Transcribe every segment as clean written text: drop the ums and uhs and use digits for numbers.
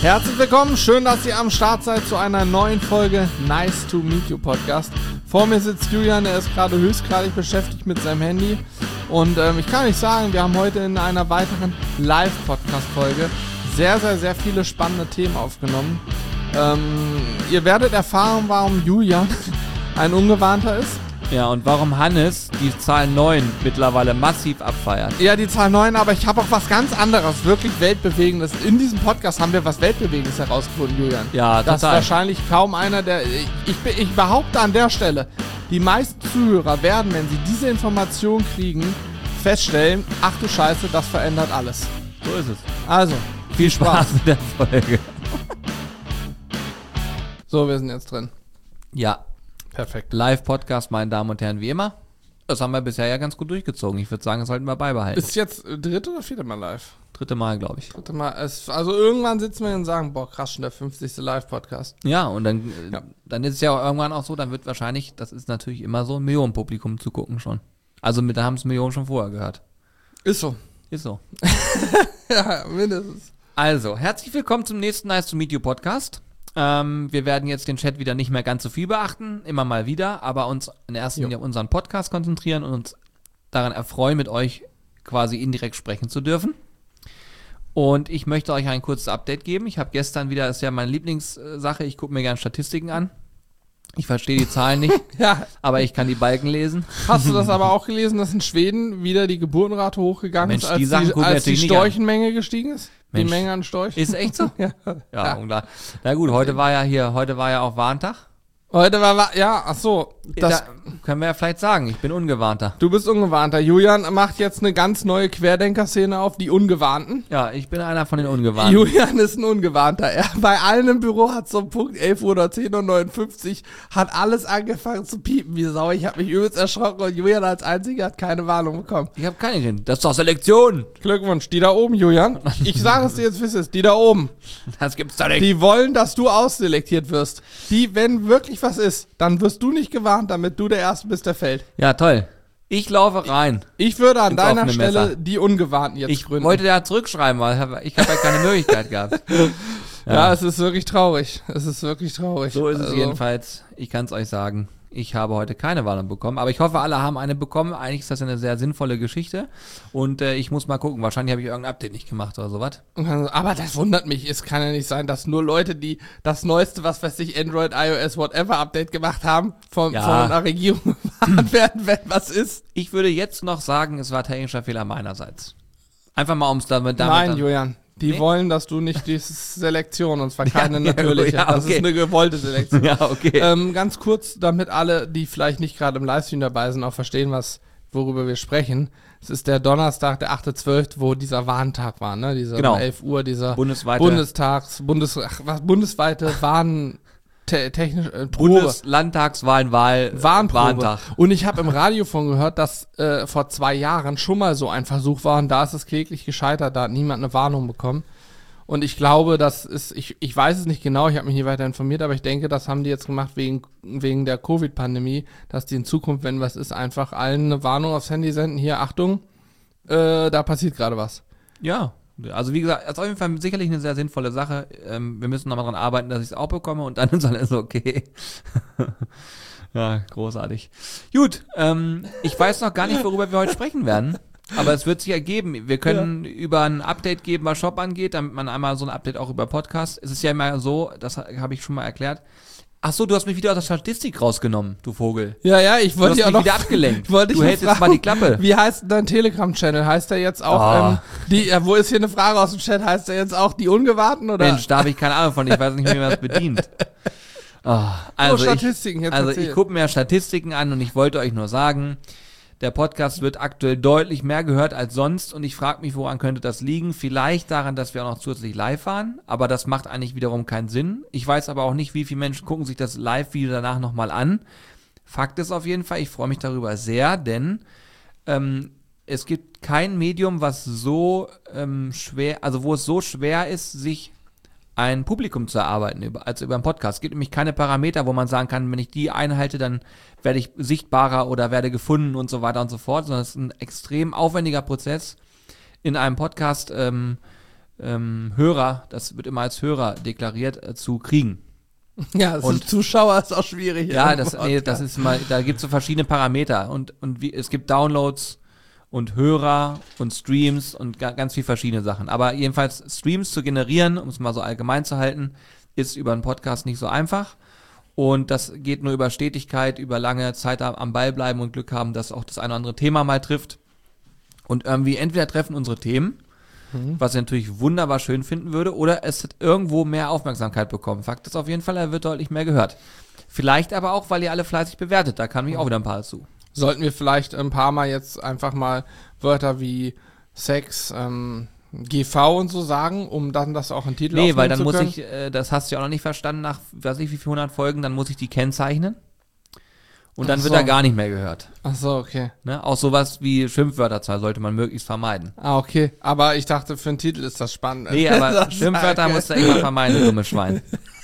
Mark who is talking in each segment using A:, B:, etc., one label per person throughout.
A: Herzlich willkommen, schön, dass ihr am Start seid zu einer neuen Folge Nice to Meet You Podcast. Vor mir sitzt Julian, der ist gerade höchstgradig beschäftigt mit seinem Handy. Und ich kann euch sagen, wir haben heute in einer weiteren Live-Podcast-Folge sehr viele spannende Themen aufgenommen. Ihr werdet erfahren, warum Julian ein Ungewarnter ist.
B: Ja, und warum Hannes die Zahl 9 mittlerweile massiv abfeiert.
A: Ja, die Zahl 9, aber ich habe auch was ganz anderes, wirklich Weltbewegendes. In diesem Podcast haben wir was Weltbewegendes herausgefunden, Julian.
B: Ja, total.
A: Das ist wahrscheinlich kaum einer, der... Ich behaupte an der Stelle, die meisten Zuhörer werden, wenn sie diese Information kriegen, feststellen, ach du Scheiße, das verändert alles.
B: So ist es.
A: Also,
B: Viel Spaß mit der Folge.
A: So, wir sind jetzt drin.
B: Ja,
A: Perfekt.
B: Live-Podcast, meine Damen und Herren, wie immer. Das haben wir bisher ja ganz gut durchgezogen. Ich würde sagen, das sollten wir beibehalten.
A: Ist jetzt dritte oder vierte Mal live?
B: Dritte Mal, glaube ich.
A: Dritte Mal. Also irgendwann sitzen wir und sagen, boah, krass, schon der 50. Live-Podcast.
B: Ja, und dann ist es ja irgendwann auch so, dann wird wahrscheinlich, das ist natürlich immer so, ein Millionenpublikum zu gucken schon. Also da haben es Millionen schon vorher gehört.
A: Ist so.
B: Ist so.
A: Ja, mindestens.
B: Also, herzlich willkommen zum nächsten Nice to Meet You Podcast. Wir werden jetzt den Chat wieder nicht mehr ganz so viel beachten, immer mal wieder, aber uns in erster Linie auf unseren Podcast konzentrieren und uns daran erfreuen, mit euch quasi indirekt sprechen zu dürfen. Und ich möchte euch ein kurzes Update geben. Ich habe gestern wieder, das ist ja meine Lieblingssache, ich gucke mir gerne Statistiken an. Ich verstehe die Zahlen nicht,
A: Ja.
B: aber ich kann die Balken lesen.
A: Hast du das aber auch gelesen, dass in Schweden wieder die Geburtenrate hochgegangen
B: Mensch,
A: ist,
B: die Sachen gucken
A: als die
B: natürlich nicht an.
A: Storchenmenge gestiegen ist?
B: Mensch.
A: Die Menge an Storchen?
B: Ist echt so?
A: Ja.
B: Ja, unklar. Na gut, heute war ja auch Warntag.
A: Heute war, ja, ach so.
B: Da können wir ja vielleicht sagen, ich bin Ungewarnter.
A: Du bist Ungewarnter. Julian macht jetzt eine ganz neue Querdenker-Szene auf, die Ungewarnten.
B: Ja, ich bin einer von den Ungewarnten.
A: Julian ist ein Ungewarnter. Bei allen im Büro hat so um Punkt 11 Uhr oder 10:59 Uhr hat alles angefangen zu piepen wie Sau. Ich habe mich übelst erschrocken und Julian als Einziger hat keine Warnung bekommen.
B: Ich habe keine Idee. Das ist doch Selektion.
A: Glückwunsch, die da oben, Julian. Ich sage es dir jetzt, wie es ist. Die da oben.
B: Das gibt's doch nicht.
A: Die wollen, dass du ausselektiert wirst. Wenn wirklich was ist, dann wirst du nicht gewarnt, damit du der Erste bist, der fällt.
B: Ja, toll. Ich laufe rein.
A: Ich würde an
B: Ins
A: deiner
B: offene
A: Stelle
B: Messer.
A: die Ungewarnten jetzt
B: Ich
A: gründen.
B: wollte da zurückschreiben, weil ich habe ja keine Möglichkeit gehabt.
A: Ja, es ist wirklich traurig. Es ist wirklich traurig.
B: So ist es
A: Also,
B: jedenfalls. Ich kann es euch sagen. Ich habe heute keine Warnung bekommen, aber ich hoffe, alle haben eine bekommen. Eigentlich ist das eine sehr sinnvolle Geschichte und ich muss mal gucken. Wahrscheinlich habe ich irgendein Update nicht gemacht oder sowas.
A: Aber das wundert mich. Es kann ja nicht sein, dass nur Leute, die das neueste, was weiß ich, Android, iOS, whatever Update gemacht haben, von einer Regierung gewarnt werden, wenn was ist.
B: Ich würde jetzt noch sagen, es war technischer Fehler meinerseits. Einfach mal ums damit
A: Nein,
B: dann,
A: Julian. Die
B: Nee?
A: wollen, dass du nicht diese Selektion, und zwar keine natürliche.
B: ja,
A: Das
B: okay.
A: ist eine gewollte Selektion.
B: Ja, okay.
A: Ganz kurz, damit alle, die vielleicht nicht gerade im Livestream dabei sind, auch verstehen, worüber wir sprechen. Es ist der Donnerstag, der 8.12., wo dieser Warntag war, ne? Dieser
B: Genau.
A: um 11 Uhr, dieser
B: Bundesweite
A: bundesweite
B: Bundeslandtagswahlen,
A: Warnprobe.
B: Warntag.
A: Und ich habe im Radio von gehört, dass vor 2 Jahren schon mal so ein Versuch war und da ist es kläglich gescheitert, da hat niemand eine Warnung bekommen. Und ich glaube, das ist, ich weiß es nicht genau, ich habe mich nie weiter informiert, aber ich denke, das haben die jetzt gemacht wegen der Covid-Pandemie, dass die in Zukunft, wenn was ist, einfach allen eine Warnung aufs Handy senden. Hier, Achtung, da passiert gerade was.
B: Ja, also wie gesagt, das ist auf jeden Fall sicherlich eine sehr sinnvolle Sache. Wir müssen nochmal dran arbeiten, dass ich es auch bekomme und dann ist alles okay. Ja, großartig. Gut, ich weiß noch gar nicht, worüber wir heute sprechen werden. Aber es wird sich ergeben. Wir können über ein Update geben, was Shop angeht, damit man einmal so ein Update auch über Podcast. Es ist ja immer so, das habe ich schon mal erklärt. Ach so, du hast mich wieder aus der Statistik rausgenommen, du Vogel.
A: Ja, ich
B: Du
A: wollte
B: hast
A: dich auch
B: mich
A: noch
B: wieder abgelenkt.
A: Wollte ich
B: Du
A: noch
B: hältst jetzt
A: fragen,
B: mal die Klappe.
A: Wie heißt denn dein Telegram-Channel? Heißt der jetzt auch, wo ist hier eine Frage aus dem Chat? Heißt der jetzt auch die Ungewarten oder?
B: Mensch, da habe ich keine Ahnung von, ich weiß nicht, wie man das bedient. Also
A: Statistiken jetzt
B: ich gucke mir Statistiken an und ich wollte euch nur sagen, der Podcast wird aktuell deutlich mehr gehört als sonst und ich frage mich, woran könnte das liegen? Vielleicht daran, dass wir auch noch zusätzlich live waren, aber das macht eigentlich wiederum keinen Sinn. Ich weiß aber auch nicht, wie viele Menschen gucken sich das Live-Video danach nochmal an. Fakt ist auf jeden Fall, ich freue mich darüber sehr, denn es gibt kein Medium, was so wo es so schwer ist, sich ein Publikum zu erarbeiten als über einen Podcast. Es gibt nämlich keine Parameter, wo man sagen kann, wenn ich die einhalte, dann werde ich sichtbarer oder werde gefunden und so weiter und so fort, sondern es ist ein extrem aufwendiger Prozess, in einem Podcast Hörer, das wird immer als Hörer deklariert, zu kriegen.
A: Ja, und Zuschauer ist auch schwierig.
B: Ja, das ist mal, da gibt es so verschiedene Parameter und es gibt Downloads und Hörer und Streams und ganz viel verschiedene Sachen. Aber jedenfalls Streams zu generieren, um es mal so allgemein zu halten, ist über einen Podcast nicht so einfach. Und das geht nur über Stetigkeit, über lange Zeit am Ball bleiben und Glück haben, dass auch das eine oder andere Thema mal trifft. Und irgendwie entweder treffen unsere Themen, was ich natürlich wunderbar schön finden würde, oder es hat irgendwo mehr Aufmerksamkeit bekommen. Fakt ist auf jeden Fall, er wird deutlich mehr gehört. Vielleicht aber auch, weil ihr alle fleißig bewertet, da kann mich auch wieder ein paar dazu.
A: Sollten wir vielleicht ein paar Mal jetzt einfach mal Wörter wie Sex, GV und so sagen, um dann das auch in Titel aufnehmen zu können?
B: Nee, weil dann muss ich, das hast du ja auch noch nicht verstanden, nach, weiß ich wie viel 100 Folgen, dann muss ich die kennzeichnen. Und dann wird er gar nicht mehr gehört.
A: Ach so, okay.
B: Ne? Auch sowas wie Schimpfwörterzahl sollte man möglichst vermeiden.
A: Ah, okay. Aber ich dachte, für einen Titel ist das spannend.
B: Nee, aber Schimpfwörter musst du immer vermeiden, du dummes Schwein.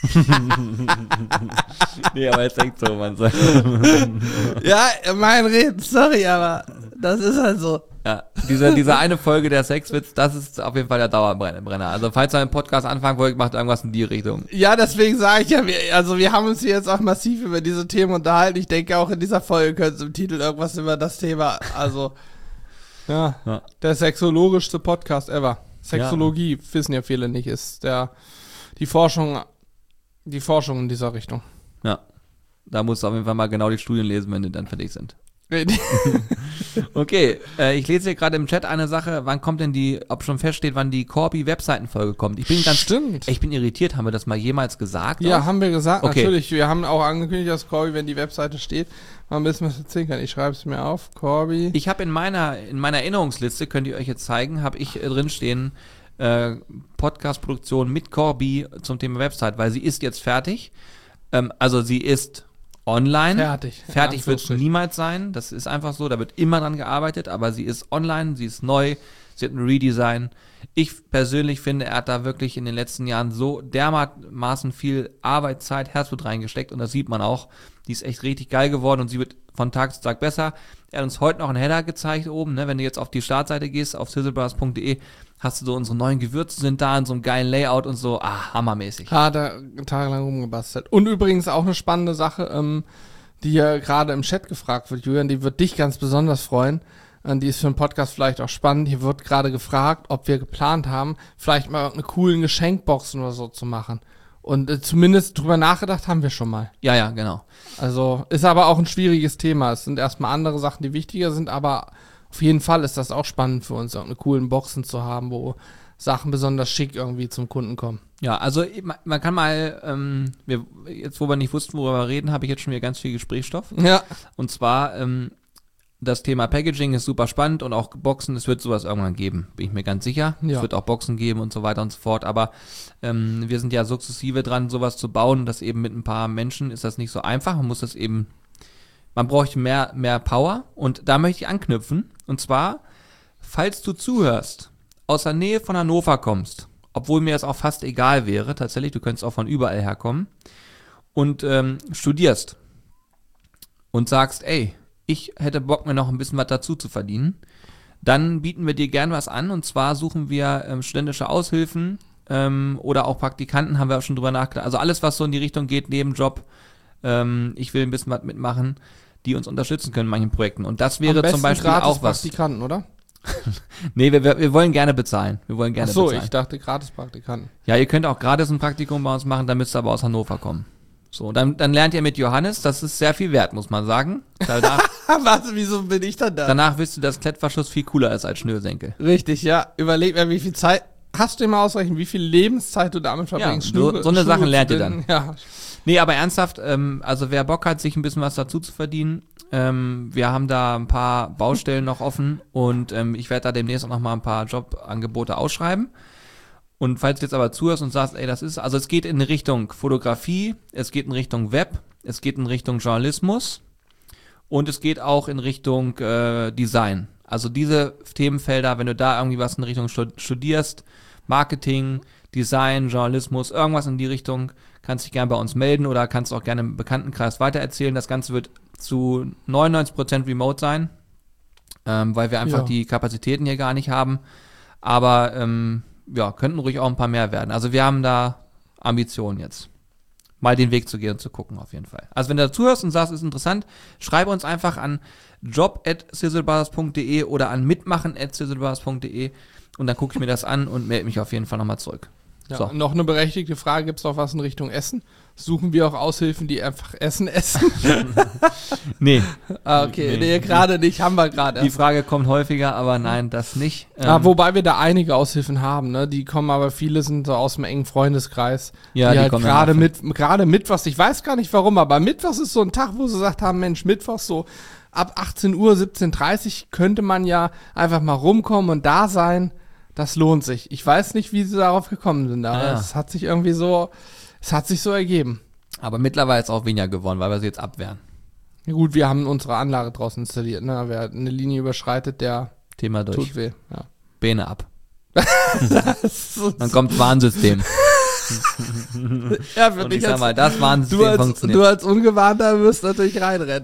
B: Nee, aber jetzt denkt so, man sagt.
A: Ja, mein Reden, sorry, aber das ist halt so.
B: Ja, diese eine Folge der Sexwitz, das ist auf jeden Fall der Dauerbrenner. Also falls ihr einen Podcast anfangen wollt, macht irgendwas in die Richtung.
A: Ja, deswegen sage ich ja, wir haben uns jetzt auch massiv über diese Themen unterhalten. Ich denke auch in dieser Folge könnte im Titel irgendwas über das Thema, also ja. Der sexologischste Podcast ever. Sexologie, wissen ja viele nicht, ist die Forschung in dieser Richtung.
B: Ja, da musst du auf jeden Fall mal genau die Studien lesen, wenn die dann fertig sind. Okay, ich lese hier gerade im Chat eine Sache, wann kommt denn ob schon feststeht, wann die Corby-Webseitenfolge kommt. Ich bin irritiert, haben wir das mal jemals gesagt?
A: Ja,
B: auch?
A: haben wir gesagt,
B: okay.
A: Natürlich. Wir haben auch angekündigt, dass Corby, wenn die Webseite steht, mal ein bisschen was erzählen kann. Ich schreibe es mir auf, Corby.
B: Ich habe in meiner Erinnerungsliste, könnt ihr euch jetzt zeigen, habe ich drinstehen, Podcast-Produktion mit Corby zum Thema Website, weil sie ist jetzt fertig. Also sie ist online. Fertig wird es niemals sein. Das ist einfach so. Da wird immer dran gearbeitet, aber sie ist online, sie ist neu, sie hat ein Redesign. Ich persönlich finde, er hat da wirklich in den letzten Jahren so dermaßen viel Arbeit, Zeit, Herzblut reingesteckt und das sieht man auch. Die ist echt richtig geil geworden und sie wird von Tag zu Tag besser. Er hat uns heute noch einen Header gezeigt oben, ne? Wenn du jetzt auf die Startseite gehst, auf sizzlebrothers.de, hast du so unsere neuen Gewürze sind da in so einem geilen Layout und so, hammermäßig.
A: Hat er tagelang rumgebastelt. Und übrigens auch eine spannende Sache, die ja gerade im Chat gefragt wird, Julian, die wird dich ganz besonders freuen. Die ist für einen Podcast vielleicht auch spannend. Hier wird gerade gefragt, ob wir geplant haben, vielleicht mal eine coolen Geschenkboxen oder so zu machen. Und zumindest drüber nachgedacht haben wir schon mal.
B: Ja, genau.
A: Also ist aber auch ein schwieriges Thema. Es sind erstmal andere Sachen, die wichtiger sind, aber auf jeden Fall ist das auch spannend für uns, auch eine coolen Boxen zu haben, wo Sachen besonders schick irgendwie zum Kunden kommen.
B: Ja, also man kann mal, jetzt wo wir nicht wussten, worüber wir reden, habe ich jetzt schon wieder ganz viel Gesprächsstoff.
A: Ja.
B: Und zwar, das Thema Packaging ist super spannend und auch Boxen, es wird sowas irgendwann geben, bin ich mir ganz sicher.
A: Ja.
B: Es wird auch Boxen geben und so weiter und so fort, aber wir sind ja sukzessive dran, sowas zu bauen, das eben mit ein paar Menschen ist das nicht so einfach, man bräuchte mehr Power und da möchte ich anknüpfen und zwar, falls du zuhörst, aus der Nähe von Hannover kommst, obwohl mir das auch fast egal wäre, tatsächlich, du könntest auch von überall herkommen und studierst und sagst, ey, ich hätte Bock, mir noch ein bisschen was dazu zu verdienen, dann bieten wir dir gern was an und zwar suchen wir studentische Aushilfen oder auch Praktikanten, haben wir auch schon drüber nachgedacht. Also alles, was so in die Richtung geht, Nebenjob, ich will ein bisschen was mitmachen, die uns unterstützen können in manchen Projekten. Und das wäre zum Beispiel auch was.
A: Praktikanten, oder?
B: Nee, wir wollen gerne bezahlen. Wir wollen gerne bezahlen.
A: Ich dachte gratis Praktikanten.
B: Ja, ihr könnt auch gratis ein Praktikum bei uns machen, dann müsst ihr aber aus Hannover kommen. So, dann lernt ihr mit Johannes, das ist sehr viel wert, muss man sagen.
A: Warte, wieso bin ich dann da?
B: Danach wisst du, dass Klettverschluss viel cooler ist als Schnürsenkel.
A: Richtig, ja. Überleg mir, wie viel Zeit, hast du dir mal ausrechnen, wie viel Lebenszeit du damit verbringst?
B: Ja, so eine Sache lernt ihr dann.
A: Ja.
B: Nee, aber ernsthaft, also wer Bock hat, sich ein bisschen was dazu zu verdienen, wir haben da ein paar Baustellen noch offen und ich werde da demnächst auch noch mal ein paar Jobangebote ausschreiben. Und falls du jetzt aber zuhörst und sagst, ey, also es geht in Richtung Fotografie, es geht in Richtung Web, es geht in Richtung Journalismus und es geht auch in Richtung Design. Also diese Themenfelder, wenn du da irgendwie was in Richtung studierst, Marketing, Design, Journalismus, irgendwas in die Richtung, kannst dich gerne bei uns melden oder kannst auch gerne im Bekanntenkreis weitererzählen. Das Ganze wird zu 99% remote sein, weil wir einfach die Kapazitäten hier gar nicht haben. Aber ja, könnten ruhig auch ein paar mehr werden. Also wir haben da Ambitionen jetzt. Mal den Weg zu gehen und zu gucken auf jeden Fall. Also wenn du dazuhörst und sagst, ist interessant, schreibe uns einfach an job@sizzlebrothers.de oder an mitmachen@sizzlebrothers.de und dann gucke ich mir das an und melde mich auf jeden Fall nochmal zurück.
A: Ja,
B: So.
A: noch eine berechtigte Frage, gibt es noch was in Richtung Essen? Suchen wir auch Aushilfen, die einfach Essen essen?
B: Nee.
A: Nee, gerade nicht, haben wir gerade.
B: Die Frage kommt häufiger, aber nein, das nicht.
A: Wobei wir da einige Aushilfen haben, ne? Die kommen aber, viele sind so aus dem engen Freundeskreis.
B: Ja, die
A: halt
B: kommen
A: gerade Mittwochs, ich weiß gar nicht warum, aber Mittwochs ist so ein Tag, wo sie gesagt haben, Mensch, Mittwochs so ab 18 Uhr, 17:30 könnte man ja einfach mal rumkommen und da sein. Das lohnt sich. Ich weiß nicht, wie sie darauf gekommen sind, aber es hat sich irgendwie so, ergeben.
B: Aber mittlerweile ist auch weniger geworden, weil wir sie jetzt abwehren.
A: Ja, gut, wir haben unsere Anlage draußen installiert, ne? Wer eine Linie überschreitet, der
B: Thema durch.
A: tut weh. Ja.
B: Beine ab. Dann kommt Warnsystem.
A: Ja, für
B: Und
A: dich
B: ich sag mal, das Warnsystem funktioniert.
A: du als Ungewarnter wirst natürlich reinrennen.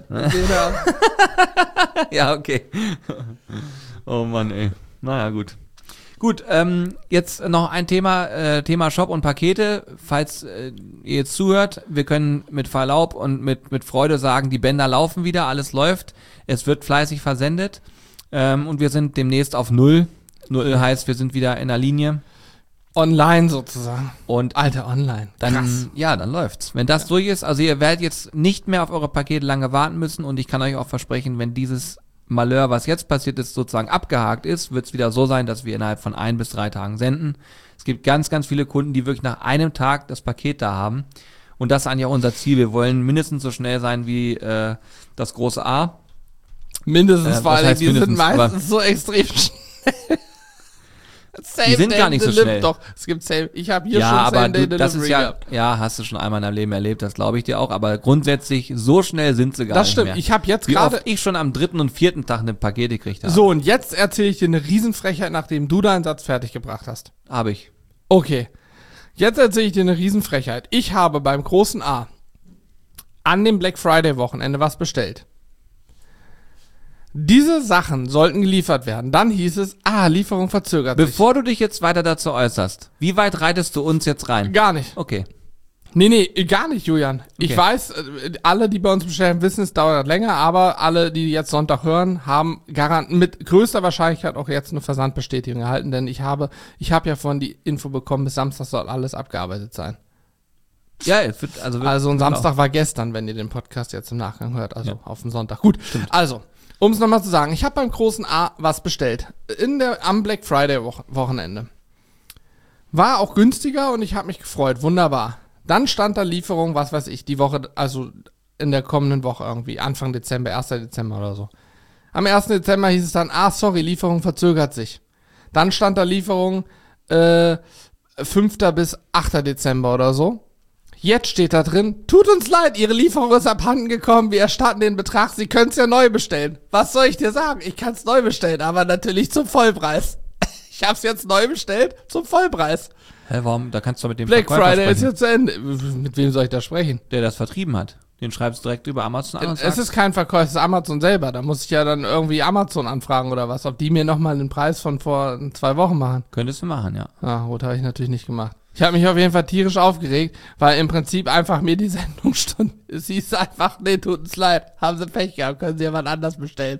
B: Ja, okay. Oh Mann, ey. Naja, gut. Gut, jetzt noch ein Thema Shop und Pakete. Falls ihr jetzt zuhört, wir können mit Verlaub und mit Freude sagen, die Bänder laufen wieder, alles läuft. Es wird fleißig versendet und wir sind demnächst auf 0. 0 heißt, wir sind wieder in der Linie.
A: Online sozusagen.
B: Und
A: Alter, online.
B: dann, ja, dann läuft's. Wenn das durch ist, also ihr werdet jetzt nicht mehr auf eure Pakete lange warten müssen und ich kann euch auch versprechen, wenn dieses Malheur, was jetzt passiert ist, sozusagen abgehakt ist, wird es wieder so sein, dass wir innerhalb von 1 bis 3 Tagen senden. Es gibt ganz, ganz viele Kunden, die wirklich nach einem Tag das Paket da haben. Und das ist eigentlich auch unser Ziel. Wir wollen mindestens so schnell sein wie das große A.
A: Mindestens, vor allem, die sind
B: mindestens,
A: meistens so extrem schnell.
B: Die sind gar nicht so schnell.
A: Doch, es gibt Same. Ich habe hier
B: Ja,
A: schon
B: aber
A: Same-Day-Delivery
B: das ist ja,
A: gehabt.
B: ja, hast du schon einmal in deinem Leben erlebt, das glaube ich dir auch. Aber grundsätzlich, so schnell sind sie gar
A: Das
B: nicht
A: stimmt.
B: mehr.
A: Ich habe jetzt
B: Wie
A: gerade.
B: oft ich schon am 3. und 4. Tag eine Pakete gekriegt habe.
A: So, und jetzt erzähle ich dir eine Riesenfrechheit, nachdem du deinen Satz fertig gebracht hast.
B: Habe ich.
A: Okay. Jetzt erzähle ich dir eine Riesenfrechheit. Ich habe beim großen A an dem Black Friday Wochenende was bestellt. Diese Sachen sollten geliefert werden. Dann hieß es, Lieferung verzögert sich.
B: Bevor du dich jetzt weiter dazu äußerst, wie weit reitest du uns jetzt rein?
A: Gar nicht.
B: Okay.
A: Nee, gar nicht, Julian. Ich
B: Okay.
A: weiß, alle, die bei uns bestellen, wissen, es dauert länger, aber alle, die jetzt Sonntag hören, haben mit größter Wahrscheinlichkeit auch jetzt eine Versandbestätigung erhalten, denn ich habe ja vorhin die Info bekommen, bis Samstag soll alles abgearbeitet sein.
B: Ja, es wird, also
A: ein Samstag war gestern, wenn ihr den Podcast jetzt im Nachgang hört, also auf dem Sonntag. Gut, also, um es nochmal zu sagen, ich habe beim großen A was bestellt, am Black Friday Wochenende. War auch günstiger und ich habe mich gefreut, wunderbar. Dann stand da Lieferung, was weiß ich, die Woche, also in der kommenden Woche irgendwie, Anfang Dezember, 1. Dezember oder so. Am 1. Dezember hieß es dann, sorry, Lieferung verzögert sich. Dann stand da Lieferung 5. bis 8. Dezember oder so. Jetzt steht da drin, tut uns leid, Ihre Lieferung ist abhanden gekommen, wir erstatten den Betrag, Sie können es ja neu bestellen. Was soll ich dir sagen? Ich kann es neu bestellen, aber natürlich zum Vollpreis. Ich habe es jetzt neu bestellt, zum Vollpreis.
B: Hä, warum? Da kannst du mit dem
A: Black
B: Verkäufer
A: Friday ist
B: sprechen,
A: jetzt zu Ende. Mit wem soll ich da sprechen?
B: der das vertrieben hat. Den schreibst du direkt über Amazon an und
A: Es
B: sagst,
A: ist kein Verkäufer, es ist Amazon selber. Da muss ich ja dann irgendwie Amazon anfragen oder was, ob die mir nochmal den Preis von vor 2 Wochen machen.
B: könntest du machen, ja.
A: Gut, habe ich natürlich nicht gemacht. Ich habe mich auf jeden Fall tierisch aufgeregt, weil im Prinzip einfach mir die Sendung stand. Es hieß einfach, nee, tut uns leid, haben Sie Pech gehabt, können Sie jemand anders bestellen.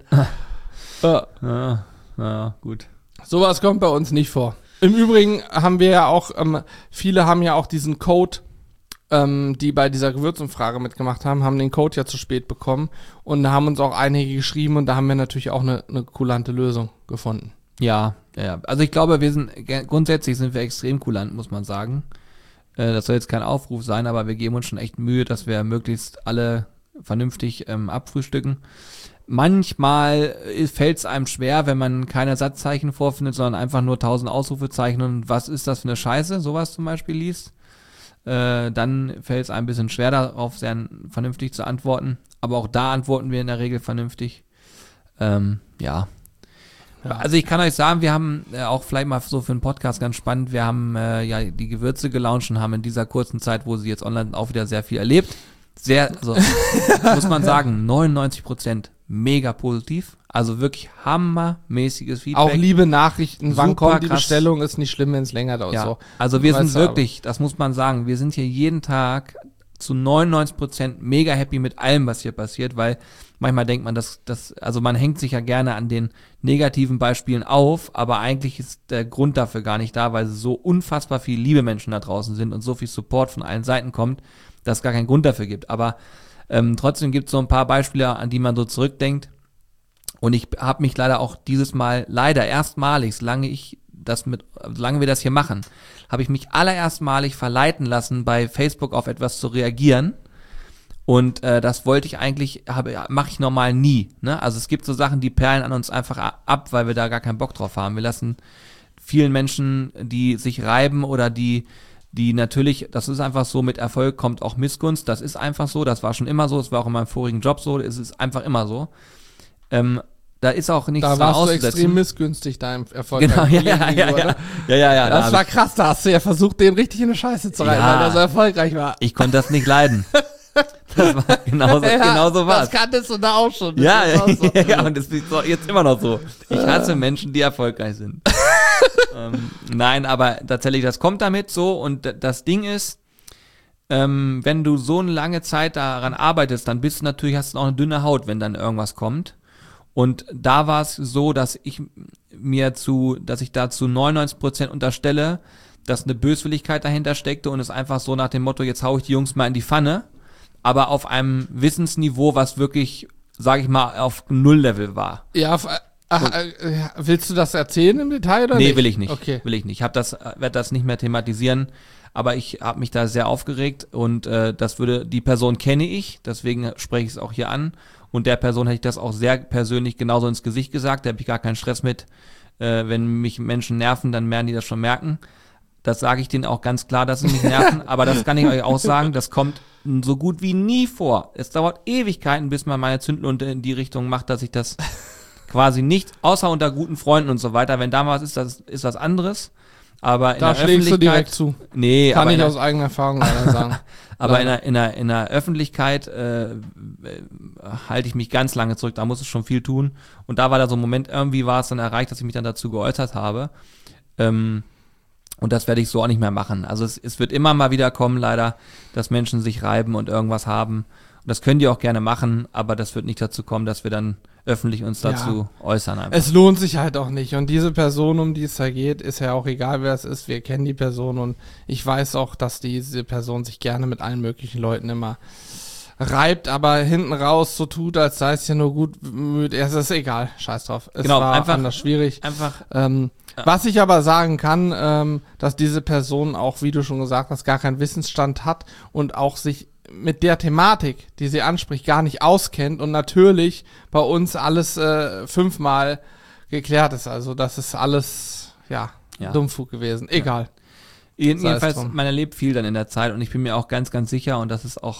B: Ja, gut.
A: Sowas kommt bei uns nicht vor. Im Übrigen haben wir ja auch, viele haben ja auch diesen Code, die bei dieser Gewürzumfrage mitgemacht haben den Code ja zu spät bekommen und da haben uns auch einige geschrieben und da haben wir natürlich auch eine kulante Lösung gefunden.
B: Ja. Also ich glaube, grundsätzlich sind wir extrem kulant, muss man sagen. Das soll jetzt kein Aufruf sein, aber wir geben uns schon echt Mühe, dass wir möglichst alle vernünftig abfrühstücken. Manchmal fällt es einem schwer, wenn man keine Satzzeichen vorfindet, sondern einfach nur 1000 Ausrufezeichen und was ist das für eine Scheiße, sowas zum Beispiel liest. Dann fällt es einem ein bisschen schwer, darauf sehr vernünftig zu antworten. Aber auch da antworten wir in der Regel vernünftig. Ja. Also ich kann euch sagen, wir haben auch vielleicht mal so für einen Podcast ganz spannend, wir haben die Gewürze gelauncht und haben in dieser kurzen Zeit, wo sie jetzt online sind, auch wieder sehr viel erlebt. Muss man sagen, 99% mega positiv. Also wirklich hammermäßiges Feedback.
A: Auch liebe Nachrichten, wann
B: Super
A: kommt die
B: krass.
A: Bestellung, ist nicht schlimm, wenn es länger dauert.
B: Ja,
A: So.
B: also wir sind
A: Weißt du,
B: wirklich, das muss man sagen, wir sind hier jeden Tag zu 99% mega happy mit allem, was hier passiert, weil manchmal denkt man, also man hängt sich ja gerne an den negativen Beispielen auf, aber eigentlich ist der Grund dafür gar nicht da, weil so unfassbar viele liebe Menschen da draußen sind und so viel Support von allen Seiten kommt, dass es gar keinen Grund dafür gibt. Aber trotzdem gibt es so ein paar Beispiele, an die man so zurückdenkt. Und ich habe mich leider auch dieses Mal, leider erstmalig, solange wir das hier machen, habe ich mich allererstmalig verleiten lassen, bei Facebook auf etwas zu reagieren. Und das wollte ich eigentlich, mache ich normal nie. Ne? Also es gibt so Sachen, die perlen an uns einfach ab, weil wir da gar keinen Bock drauf haben. Wir lassen vielen Menschen, die sich reiben oder die natürlich, das ist einfach so, mit Erfolg kommt auch Missgunst. Das ist einfach so, das war schon immer so, es war auch in meinem vorigen Job so, es ist einfach immer so. Da ist auch nichts
A: da
B: dran
A: warst du
B: auszusetzen.
A: extrem missgünstig deinem Erfolg.
B: Genau, ja.
A: Das war krass, da hast du ja versucht, den richtig in eine Scheiße zu reiten, weil der so erfolgreich war.
B: Ich konnte das nicht leiden. Das war genauso was.
A: Das kanntest du da auch schon.
B: Ja, und das ist jetzt immer noch so. Ich hasse Menschen, die erfolgreich sind. Nein, aber tatsächlich, das kommt damit so und das Ding ist, wenn du so eine lange Zeit daran arbeitest, dann hast du auch eine dünne Haut, wenn dann irgendwas kommt. Und da war es so, dass ich da zu 99% unterstelle, dass eine Böswilligkeit dahinter steckte und es einfach so nach dem Motto, jetzt hau ich die Jungs mal in die Pfanne, aber auf einem Wissensniveau, was wirklich, sage ich mal, auf Null-Level war.
A: Ja, willst du das erzählen im Detail oder nicht?
B: Nee, will ich nicht.
A: Okay.
B: Will ich nicht. Ich werde das nicht mehr thematisieren, aber ich habe mich da sehr aufgeregt und die Person kenne ich, deswegen spreche ich es auch hier an. Und der Person hätte ich das auch sehr persönlich genauso ins Gesicht gesagt. Da habe ich gar keinen Stress mit. Wenn mich Menschen nerven, dann werden die das schon merken. Das sage ich denen auch ganz klar, dass sie mich nerven. Aber das kann ich euch auch sagen, das kommt so gut wie nie vor. Es dauert Ewigkeiten, bis man meine Zündlunte in die Richtung macht, dass ich das quasi nicht, außer unter guten Freunden und so weiter. Wenn da was ist, das ist was anderes. Aber in
A: da
B: der
A: schlägst du
B: Öffentlichkeit,
A: direkt zu.
B: Nee,
A: kann
B: aber
A: ich aus eigener Erfahrung leider sagen.
B: Aber in der Öffentlichkeit halte ich mich ganz lange zurück, da muss es schon viel tun. Und da war da so ein Moment, irgendwie war es dann erreicht, dass ich mich dann dazu geäußert habe. Und das werde ich so auch nicht mehr machen. Also es wird immer mal wieder kommen, leider, dass Menschen sich reiben und irgendwas haben. Und das können die auch gerne machen, aber das wird nicht dazu kommen, dass wir dann öffentlich uns dazu äußern. Einfach.
A: Es lohnt sich halt auch nicht. Und diese Person, um die es da geht, ist ja auch egal, wer es ist. Wir kennen die Person und ich weiß auch, dass diese Person sich gerne mit allen möglichen Leuten immer reibt, aber hinten raus so tut, als sei es ja nur gut bemüht. Es ist egal, scheiß drauf. Es war
B: einfach
A: anders schwierig.
B: Einfach.
A: Was ich aber sagen kann, dass diese Person auch, wie du schon gesagt hast, gar keinen Wissensstand hat und auch sich mit der Thematik, die sie anspricht, gar nicht auskennt und natürlich bei uns alles 5-mal geklärt ist. Also das ist alles, Dummfug gewesen. Egal.
B: Jedenfalls, man erlebt viel dann in der Zeit und ich bin mir auch ganz, ganz sicher und das ist auch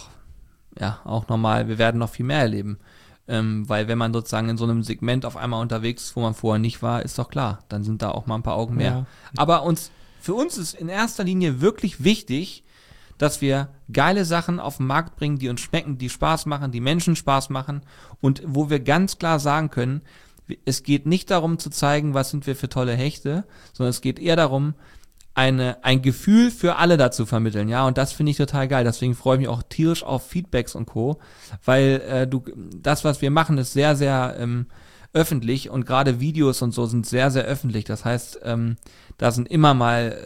B: normal, wir werden noch viel mehr erleben. Weil wenn man sozusagen in so einem Segment auf einmal unterwegs ist, wo man vorher nicht war, ist doch klar, dann sind da auch mal ein paar Augen mehr.
A: Ja.
B: Aber für uns ist in erster Linie wirklich wichtig, dass wir geile Sachen auf den Markt bringen, die uns schmecken, die Spaß machen, die Menschen Spaß machen und wo wir ganz klar sagen können, es geht nicht darum zu zeigen, was sind wir für tolle Hechte, sondern es geht eher darum, ein Gefühl für alle dazu vermitteln, ja, und das finde ich total geil, deswegen freue ich mich auch tierisch auf Feedbacks und Co., weil das, was wir machen, ist sehr, sehr öffentlich und gerade Videos und so sind sehr, sehr öffentlich, das heißt, da sind immer mal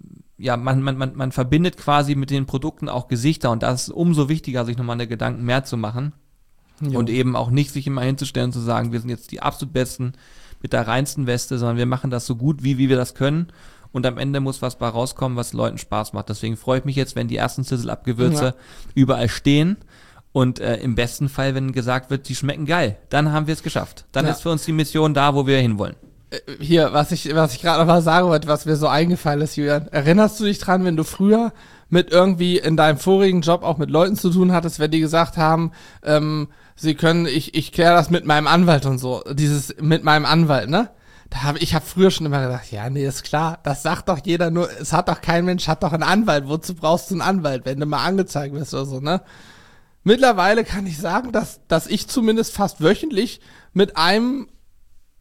B: man verbindet quasi mit den Produkten auch Gesichter und das ist umso wichtiger, sich nochmal eine Gedanken mehr zu machen und eben auch nicht sich immer hinzustellen und zu sagen, wir sind jetzt die absolut Besten mit der reinsten Weste, sondern wir machen das so gut, wie wir das können und am Ende muss was bei rauskommen, was Leuten Spaß macht. Deswegen freue ich mich jetzt, wenn die ersten Sizzle-Up-Gewürze überall stehen und im besten Fall, wenn gesagt wird, die schmecken geil, dann haben wir es geschafft. Dann ist für uns die Mission da, wo wir hinwollen.
A: Hier, was ich gerade noch mal sagen wollte, was mir so eingefallen ist, Julian. Erinnerst du dich dran, wenn du früher mit irgendwie in deinem vorigen Job auch mit Leuten zu tun hattest, wenn die gesagt haben, sie können, ich kläre das mit meinem Anwalt und so, dieses mit meinem Anwalt, ne? Ich habe früher schon immer gedacht, ja, nee, ist klar, das sagt doch jeder nur, es hat doch kein Mensch, hat doch einen Anwalt, wozu brauchst du einen Anwalt, wenn du mal angezeigt wirst oder so, ne? Mittlerweile kann ich sagen, dass ich zumindest fast wöchentlich mit einem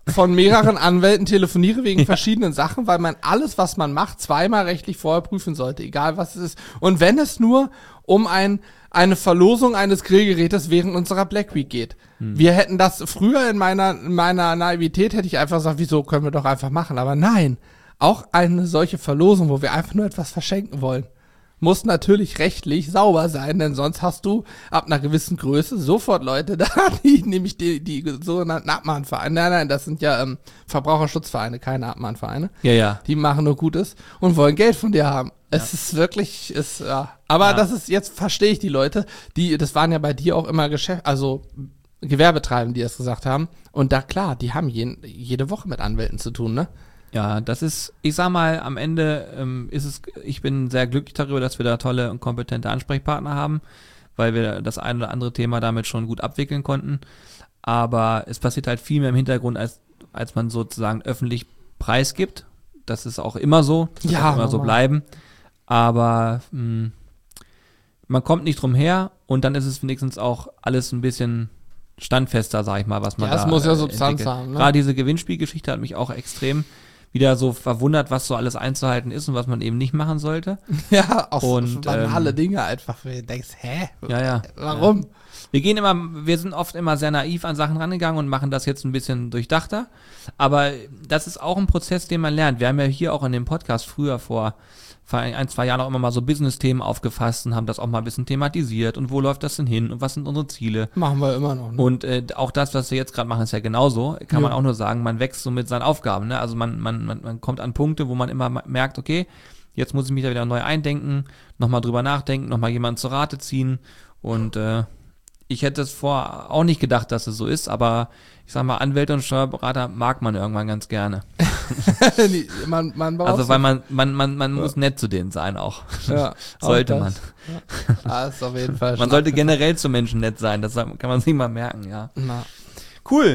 A: von mehreren Anwälten telefoniere wegen verschiedenen Sachen, weil man alles, was man macht, zweimal rechtlich vorher prüfen sollte, egal was es ist. Und wenn es nur um eine Verlosung eines Grillgerätes während unserer Black Week geht. Wir hätten das früher in meiner Naivität hätte ich einfach gesagt, wieso können wir doch einfach machen. Aber nein, auch eine solche Verlosung, wo wir einfach nur etwas verschenken wollen, muss natürlich rechtlich sauber sein, denn sonst hast du ab einer gewissen Größe sofort Leute da, die nämlich die sogenannten Abmahnvereine, nein, das sind ja Verbraucherschutzvereine, keine Abmahnvereine,
B: Ja.
A: die machen nur Gutes und wollen Geld von dir haben. Es ist wirklich, aber das ist, jetzt verstehe ich die Leute, das waren ja bei dir auch immer Gewerbetreibende, die das gesagt haben, und da klar, die haben jede Woche mit Anwälten zu tun, ne?
B: Ja, das ist, ich sag mal, am Ende ich bin sehr glücklich darüber, dass wir da tolle und kompetente Ansprechpartner haben, weil wir das ein oder andere Thema damit schon gut abwickeln konnten. Aber es passiert halt viel mehr im Hintergrund, als man sozusagen öffentlich preisgibt. Das ist auch immer so, das wird auch immer so bleiben. Aber man kommt nicht drum her und dann ist es wenigstens auch alles ein bisschen standfester, sag ich mal, was man da
A: es muss ja Substanz
B: entwickelt.
A: haben, ne?
B: Gerade diese Gewinnspielgeschichte hat mich auch extrem wieder so verwundert, was so alles einzuhalten ist und was man eben nicht machen sollte.
A: Ja, auch
B: Und,
A: so banale Dinge einfach, wo du denkst,
B: Ja.
A: warum?
B: Wir sind oft immer sehr naiv an Sachen rangegangen und machen das jetzt ein bisschen durchdachter. Aber das ist auch ein Prozess, den man lernt. Wir haben ja hier auch in dem Podcast früher vor 1-2 Jahren auch immer mal so Business-Themen aufgefasst und haben das auch mal ein bisschen thematisiert und wo läuft das denn hin und was sind unsere Ziele.
A: Machen wir immer noch. Ne?
B: Und auch das, was wir jetzt gerade machen, ist ja genauso. Kann man auch nur sagen, man wächst so mit seinen Aufgaben. Ne? Also man kommt an Punkte, wo man immer merkt, okay, jetzt muss ich mich da wieder neu eindenken, nochmal drüber nachdenken, nochmal jemanden zur Rate ziehen. Und ich hätte es vorher auch nicht gedacht, dass es so ist, aber ich sag mal, Anwälte und Steuerberater mag man irgendwann ganz gerne.
A: man
B: Also weil man muss nett zu denen sein auch.
A: Ja,
B: sollte man.
A: Ja, ist auf jeden Fall.
B: Man sollte generell zu Menschen nett sein, das kann man sich mal merken, ja.
A: Na.
B: Cool.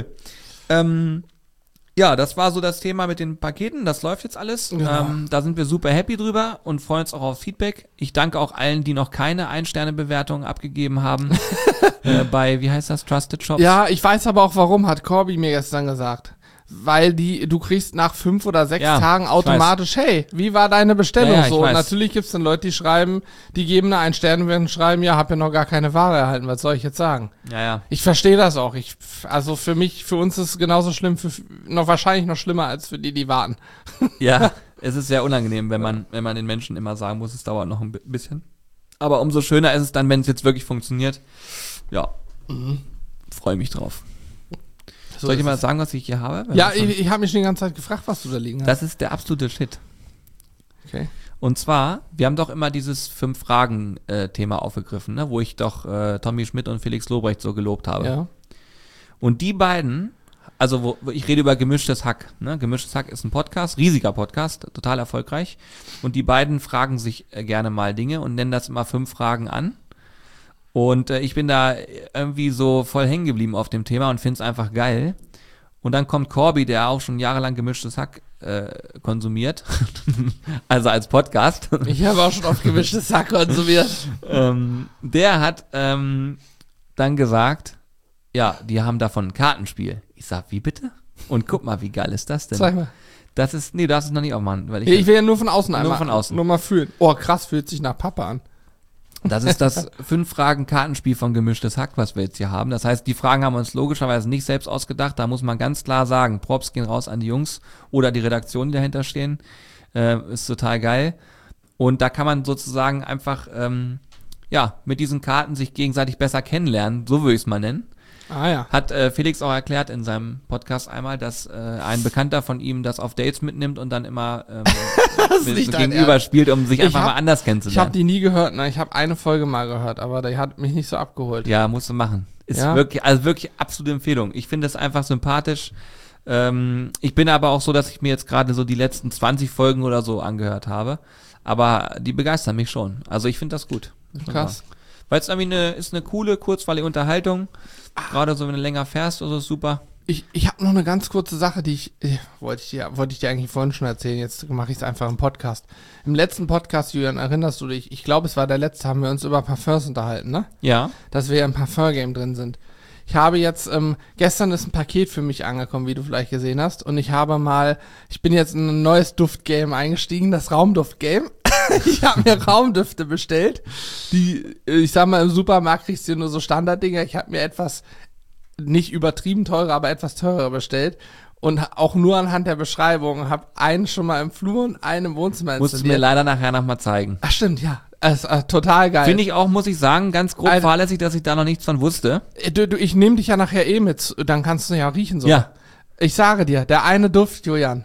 B: Ja, das war so das Thema mit den Paketen. Das läuft jetzt alles.
A: Ja.
B: Da sind wir super happy drüber und freuen uns auch auf Feedback. Ich danke auch allen, die noch keine 1-Sterne-Bewertung abgegeben haben bei, wie heißt das, Trusted Shops.
A: Ja, ich weiß aber auch warum, hat Corby mir gestern gesagt. Weil du kriegst nach 5 oder 6 Tagen automatisch, hey, wie war deine Bestellung?
B: Ja,
A: so, und
B: weiß.
A: natürlich gibt's dann Leute, die schreiben, die geben eine 1-Sterne und schreiben, ja, hab ja noch gar keine Ware erhalten, was soll ich jetzt sagen?
B: Ja.
A: Ich verstehe das auch. Also für uns ist es genauso schlimm, wahrscheinlich noch schlimmer als für die warten.
B: Ja, es ist sehr unangenehm, wenn man den Menschen immer sagen muss, es dauert noch ein bisschen. Aber umso schöner ist es dann, wenn es jetzt wirklich funktioniert. Ja, freue mich drauf. Soll ich dir mal sagen, was ich hier habe?
A: Ja, ich habe mich schon die ganze Zeit gefragt, was du da liegen hast.
B: Das ist der absolute Shit.
A: Okay.
B: Und zwar, wir haben doch immer dieses 5-Fragen-Thema aufgegriffen, ne? Wo ich doch Tommy Schmidt und Felix Lobrecht so gelobt habe.
A: Ja.
B: Und die beiden, also ich rede über Gemischtes Hack. Ne? Gemischtes Hack ist ein Podcast, riesiger Podcast, total erfolgreich. Und die beiden fragen sich gerne mal Dinge und nennen das immer 5 Fragen an. Und ich bin da irgendwie so voll hängen geblieben auf dem Thema und finde es einfach geil. Und dann kommt Corby, der auch schon jahrelang Gemischtes Hack konsumiert. Also als Podcast.
A: Ich habe auch schon oft Gemischtes Hack konsumiert.
B: Der hat dann gesagt, ja, die haben davon ein Kartenspiel. Ich sag, wie bitte? Und guck mal, wie geil ist das denn?
A: Zeig mal.
B: Das ist, nee, das ist noch nicht aufmachen. Weil
A: Ich will ja nur von außen
B: Nur
A: einmal.
B: von außen.
A: Nur mal fühlen. Oh, krass, fühlt sich nach Papa an.
B: Das ist das 5-Fragen-Kartenspiel von Gemischtes Hack, was wir jetzt hier haben. Das heißt, die Fragen haben wir uns logischerweise nicht selbst ausgedacht. Da muss man ganz klar sagen, Props gehen raus an die Jungs oder die Redaktion, die dahinter stehen. Ist total geil. Und da kann man sozusagen einfach, mit diesen Karten sich gegenseitig besser kennenlernen. So würde ich es mal nennen.
A: Ah ja.
B: Hat Felix auch erklärt in seinem Podcast einmal, dass ein Bekannter von ihm das auf Dates mitnimmt und dann immer
A: nicht dein
B: gegenüber
A: Ernst.
B: spielt, um sich einfach
A: hab-
B: mal anders
A: Ich
B: kennenzulernen.
A: habe die nie gehört, ne? Ich habe eine Folge mal gehört, aber die hat mich nicht so abgeholt.
B: Ja, musst du machen. Ist
A: Ja?
B: wirklich absolute Empfehlung. Ich finde es einfach sympathisch. Ich bin aber auch so, dass ich mir jetzt gerade so die letzten 20 Folgen oder so angehört habe. Aber die begeistern mich schon. Also ich finde das gut.
A: Krass.
B: Weil es irgendwie ist eine coole, kurzweilige Unterhaltung. Gerade so, wenn du länger fährst, also ist super.
A: Ich habe noch eine ganz kurze Sache, die wollte ich dir eigentlich vorhin schon erzählen. Jetzt mache ich es einfach im Podcast. Im letzten Podcast, Julian, erinnerst du dich? Ich glaube, es war der letzte, haben wir uns über Parfums unterhalten, ne?
B: Ja.
A: Dass wir ja im Parfum-Game drin sind. Ich habe jetzt, gestern ist ein Paket für mich angekommen, wie du vielleicht gesehen hast. Und ich bin jetzt in ein neues Duftgame eingestiegen, das Raumduftgame. Ich habe mir Raumdüfte bestellt. Ich sag mal, im Supermarkt kriegst du nur so Standarddinger. Ich habe mir etwas, nicht übertrieben teure, aber etwas teurere bestellt. Und auch nur anhand der Beschreibung. Habe einen schon mal im Flur und einen im Wohnzimmer installiert.
B: Musst du mir leider nachher nochmal zeigen.
A: Ach stimmt, ja. Total geil.
B: Finde ich auch, muss ich sagen, ganz grob
A: Alter.
B: fahrlässig, dass ich da noch nichts von wusste.
A: Ich nehme dich ja nachher mit, dann kannst du ja riechen so.
B: Ja.
A: Ich sage dir, der eine Duft, Julian,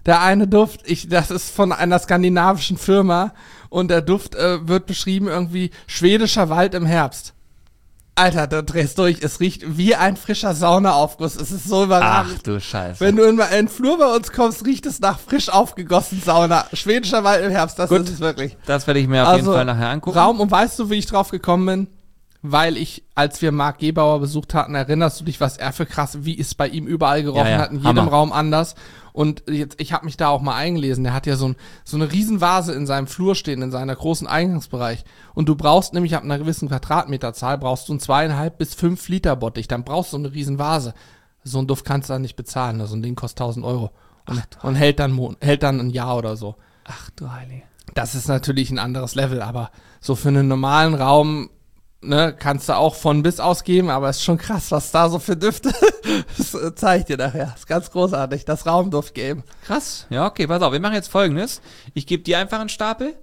A: das ist von einer skandinavischen Firma und der Duft wird beschrieben irgendwie schwedischer Wald im Herbst. Alter, da drehst durch, es riecht wie ein frischer Saunaaufguss, es ist so überragend.
B: Ach du Scheiße.
A: Wenn du in den Flur bei uns kommst, riecht es nach frisch aufgegossen Sauna. Schwedischer Wald im Herbst, das
B: Gut.
A: ist es wirklich.
B: Das werde ich mir auf jeden Fall nachher angucken.
A: Raum, und weißt du, wie ich drauf gekommen bin? Weil als wir Marc Gebauer besucht hatten, erinnerst du dich, was er für krass, wie es bei ihm überall gerochen
B: Ja,
A: hat, in jedem
B: Hammer.
A: Raum anders. Und jetzt, ich habe mich da auch mal eingelesen. Der hat ja so eine Riesenvase in seinem Flur stehen, in seiner großen Eingangsbereich. Und du brauchst nämlich ab einer gewissen Quadratmeterzahl, brauchst du einen 2,5 bis 5 Liter Bottich. Dann brauchst du eine Riesenvase. So ein Duft kannst du dann nicht bezahlen. So ein Ding kostet 1.000 Euro. Und hält dann ein Jahr oder so.
B: Ach du Heilige.
A: Das ist natürlich ein anderes Level, aber so für einen normalen Raum, ne, kannst du auch von bis ausgeben, aber es ist schon krass, was da so für Düfte, das zeige ich dir nachher. Das ist ganz großartig, das Raumduft-Game.
B: Krass. Ja, okay, pass auf, wir machen jetzt Folgendes. Ich gebe dir einfach einen Stapel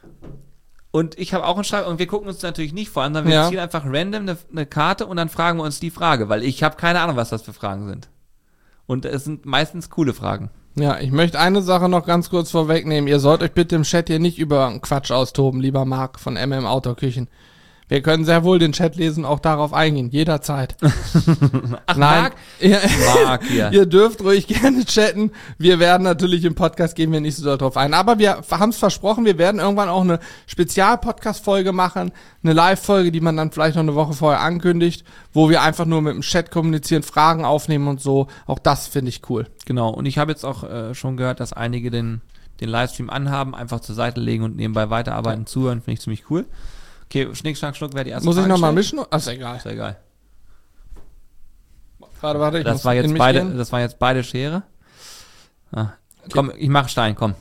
B: und ich habe auch einen Stapel und wir gucken uns natürlich nicht vor, sondern wir ziehen einfach random eine Karte und dann fragen wir uns die Frage, weil ich habe keine Ahnung, was das für Fragen sind. Und es sind meistens coole Fragen.
A: Ja, ich möchte eine Sache noch ganz kurz vorwegnehmen. Ihr sollt euch bitte im Chat hier nicht über Quatsch austoben, lieber Marc von Outdoor Küchen. Wir können sehr wohl den Chat lesen, auch darauf eingehen, jederzeit.
B: Ach,
A: Nein,
B: Marc hier.
A: ihr dürft ruhig gerne chatten. Wir werden natürlich im Podcast, gehen wir nicht so doll drauf ein. Aber wir haben es versprochen, wir werden irgendwann auch eine Spezial-Podcast-Folge machen, eine Live-Folge, die man dann vielleicht noch eine Woche vorher ankündigt, wo wir einfach nur mit dem Chat kommunizieren, Fragen aufnehmen und so. Auch das finde ich cool.
B: Genau, und ich habe jetzt auch schon gehört, dass einige den Livestream anhaben, einfach zur Seite legen und nebenbei weiterarbeiten, zuhören, finde ich ziemlich cool. Okay, Schnick, Schnack, Schnuck, wer die erste
A: Muss
B: Frage
A: ich nochmal
B: stellt?
A: mischen? Ach, ist egal.
B: Ist ja egal.
A: Warte, ich
B: Das
A: muss
B: war
A: in
B: jetzt
A: mich gehen.
B: das war jetzt beide Schere. Ah. Komm, ich mach Stein, komm.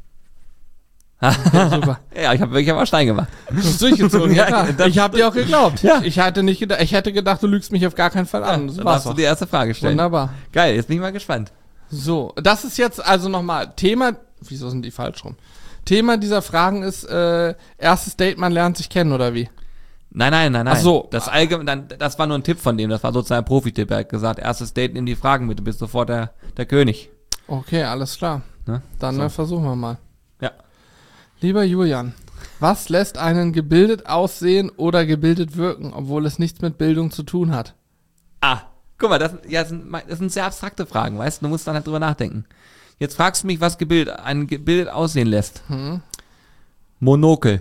A: Ja, super.
B: Ja, ich habe auch Stein gemacht.
A: Du hast durchgezogen, ja,
B: Ja,
A: klar. Ich habe dir auch geglaubt.
B: Ja.
A: Ich hätte gedacht, du lügst mich auf gar keinen Fall an. Das
B: Dann
A: war's
B: darfst du
A: doch.
B: die erste Frage stellen.
A: Wunderbar.
B: Geil, jetzt bin ich mal gespannt.
A: So, das ist jetzt also nochmal Thema. Wieso sind die falsch rum? Thema dieser Fragen ist, erstes Date, man lernt sich kennen, oder wie?
B: Nein.
A: Ach so.
B: Das war nur ein Tipp von dem, das war sozusagen ein Profi-Tipp. Er hat gesagt, erstes Date, nimm die Fragen mit, du bist sofort der König.
A: Okay, alles klar.
B: Ne?
A: Dann
B: So.
A: versuchen wir mal.
B: Ja.
A: Lieber Julian, was lässt einen gebildet aussehen oder gebildet wirken, obwohl es nichts mit Bildung zu tun hat?
B: Ah, guck mal, das sind sehr abstrakte Fragen, weißt du? Du musst dann halt drüber nachdenken. Jetzt fragst du mich, was einen gebildet aussehen lässt. Monokel.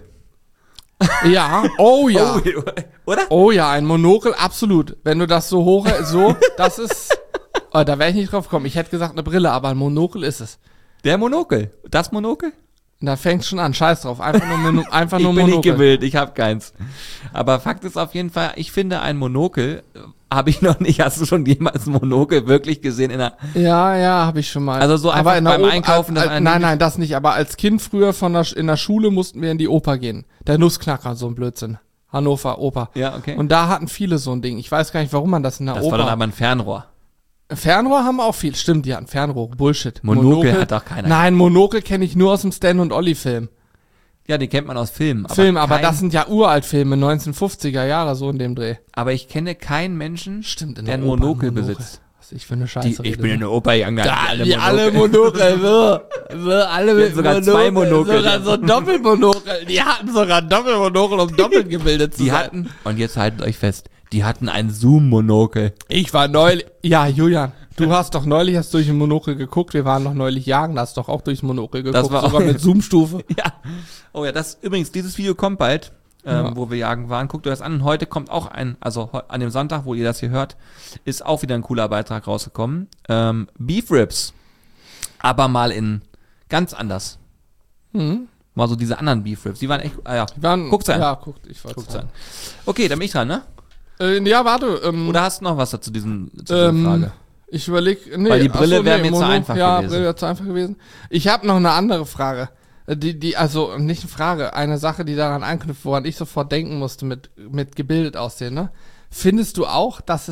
A: Ja, oh ja.
B: Oder?
A: Oh ja, ein Monokel, absolut. Wenn du das so das ist, oh, da wäre ich nicht drauf gekommen. Ich hätte gesagt eine Brille, aber ein Monokel ist es.
B: Der Monokel. Das Monokel?
A: Da fängt's schon an, scheiß drauf. Einfach nur
B: Ich bin
A: Monokel.
B: nicht gebildet, ich habe keins. Aber Fakt ist auf jeden Fall, ich finde ein Monokel habe ich noch nicht. Hast du schon jemals ein Monokel wirklich gesehen in einer...
A: Ja, habe ich schon mal.
B: Also so einfach
A: in der
B: beim Einkaufen, dass einer
A: nein, das nicht. Aber als Kind früher in der Schule mussten wir in die Oper gehen. Der Nussknacker, so ein Blödsinn. Hannover, Oper.
B: Ja, okay.
A: Und da hatten viele so ein Ding. Ich weiß gar nicht, warum man das in der
B: Das
A: Oper...
B: war dann aber ein Fernrohr.
A: Fernrohr haben auch viel. Stimmt, die hatten Fernrohr. Bullshit.
B: Monokel hat doch keiner.
A: Nein, Monokel kenne ich nur aus dem Stan und Olli Film.
B: Ja, den kennt man aus Filmen.
A: Aber das sind ja Uralt-Filme, 1950er Jahre, so in dem Dreh.
B: Aber ich kenne keinen Menschen,
A: Stimmt,
B: der ein Monokel besitzt.
A: Was ich für eine Scheiße
B: Ich bin in der Oper gegangen.
A: alle Monokel, alle
B: mit sogar zwei Monokel.
A: Sogar so Doppelmonokel. Die hatten sogar Doppelmonokel, um doppelt gebildet zu
B: Die
A: sein.
B: hatten, und jetzt haltet euch fest, die hatten ein Zoom-Monokel.
A: Ich war neulich, ja, Julian, du hast doch neulich erst durch ein Monokel geguckt, wir waren noch neulich jagen, da hast doch auch durchs Monokel geguckt,
B: Das war
A: sogar
B: auch-
A: mit Zoom-Stufe.
B: Ja. Oh ja, dieses Video kommt bald, wo wir jagen waren. Guckt euch das an. Und heute kommt auch an dem Sonntag, wo ihr das hier hört, ist auch wieder ein cooler Beitrag rausgekommen. Beef Ribs. Aber mal in ganz anders. Mal so diese anderen Beef Ribs. Die waren echt,
A: Die waren,
B: guckt's an.
A: Ja, guckt, ich wollte
B: Guckt's
A: sagen.
B: an. Okay, dann bin ich dran, ne?
A: Ja, warte.
B: Oder hast du noch was dazu zu dieser Frage?
A: Ich überlege,
B: Weil die Brille wäre mir zu einfach
A: ja,
B: gewesen.
A: Brille wäre zu einfach gewesen. Ich habe noch eine andere Frage. Also nicht eine Frage, eine Sache, die daran anknüpft, woran ich sofort denken musste mit gebildet aussehen, ne? Findest du auch, dass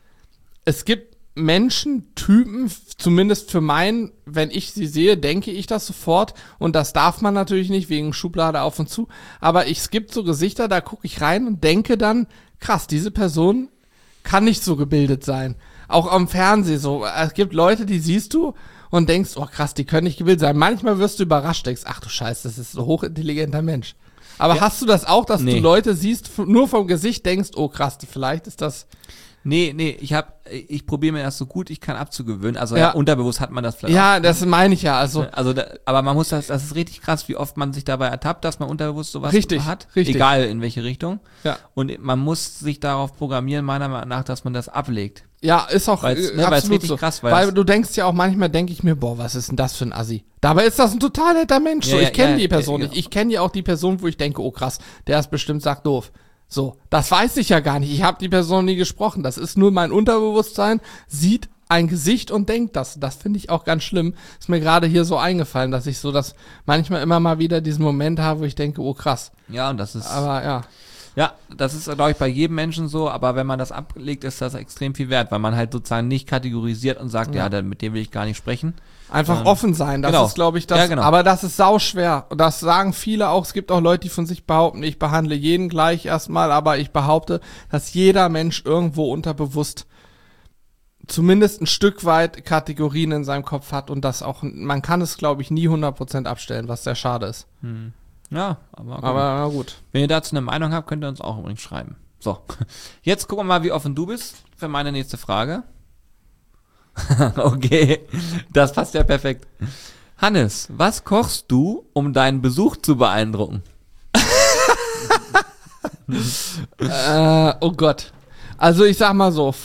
A: es gibt Menschentypen, zumindest für meinen, wenn ich sie sehe, denke ich das sofort und das darf man natürlich nicht wegen Schublade auf und zu, aber es gibt so Gesichter, da gucke ich rein und denke dann, krass, diese Person kann nicht so gebildet sein. Auch am Fernsehen so, es gibt Leute, die siehst du und denkst, oh krass, die können nicht gebildet sein. Manchmal wirst du überrascht, denkst, ach du Scheiße, das ist ein hochintelligenter Mensch. Aber
B: ja.
A: Hast du das auch, dass du Leute siehst, nur vom Gesicht denkst, oh krass, vielleicht ist das...
B: Nee, ich probiere mir erst so gut ich kann abzugewöhnen. Also
A: Ja.
B: Unterbewusst hat man das vielleicht
A: Ja,
B: auch.
A: das meine ich ja, also...
B: Aber man muss das ist richtig krass, wie oft man sich dabei ertappt, dass man unterbewusst sowas
A: Richtig,
B: hat.
A: richtig.
B: Egal in welche Richtung.
A: Ja.
B: Und man muss sich darauf programmieren, meiner Meinung nach, dass man das ablegt.
A: Ja, ist auch
B: Weil's
A: absolut
B: richtig
A: so.
B: krass,
A: weil du denkst ja auch manchmal, denke ich mir, boah, was ist denn das für ein Assi? Dabei ist das ein total netter Mensch.
B: Ja,
A: So,
B: ja,
A: ich kenne
B: ja,
A: die Person
B: ja,
A: nicht. Ich kenne ja auch die Person, wo ich denke, oh krass, der ist bestimmt sackdoof. So, das weiß ich ja gar nicht. Ich habe die Person nie gesprochen. Das ist nur mein Unterbewusstsein, sieht ein Gesicht und denkt das. Das finde ich auch ganz schlimm. Ist mir gerade hier so eingefallen, dass ich so das manchmal immer mal wieder diesen Moment habe, wo ich denke, oh krass.
B: Ja, und das ist...
A: Aber ja.
B: Ja, das ist, glaube ich, bei jedem Menschen so, aber wenn man das ablegt, ist das extrem viel wert, weil man halt sozusagen nicht kategorisiert und sagt, mit dem will ich gar nicht sprechen.
A: Einfach offen sein, das
B: genau.
A: ist, glaube ich, das.
B: Ja, genau.
A: Aber das ist sauschwer. Und das sagen viele auch. Es gibt auch Leute, die von sich behaupten, ich behandle jeden gleich erstmal, aber ich behaupte, dass jeder Mensch irgendwo unterbewusst zumindest ein Stück weit Kategorien in seinem Kopf hat und das auch, man kann es, glaube ich, nie 100% abstellen, was sehr schade ist.
B: Ja, aber gut.
A: Aber na gut.
B: Wenn ihr dazu eine Meinung habt, könnt ihr uns auch übrigens schreiben. So, jetzt gucken wir mal, wie offen du bist für meine nächste Frage. Okay, das passt ja perfekt. Hannes, was kochst du, um deinen Besuch zu beeindrucken?
A: Oh Gott. Also ich sag mal so,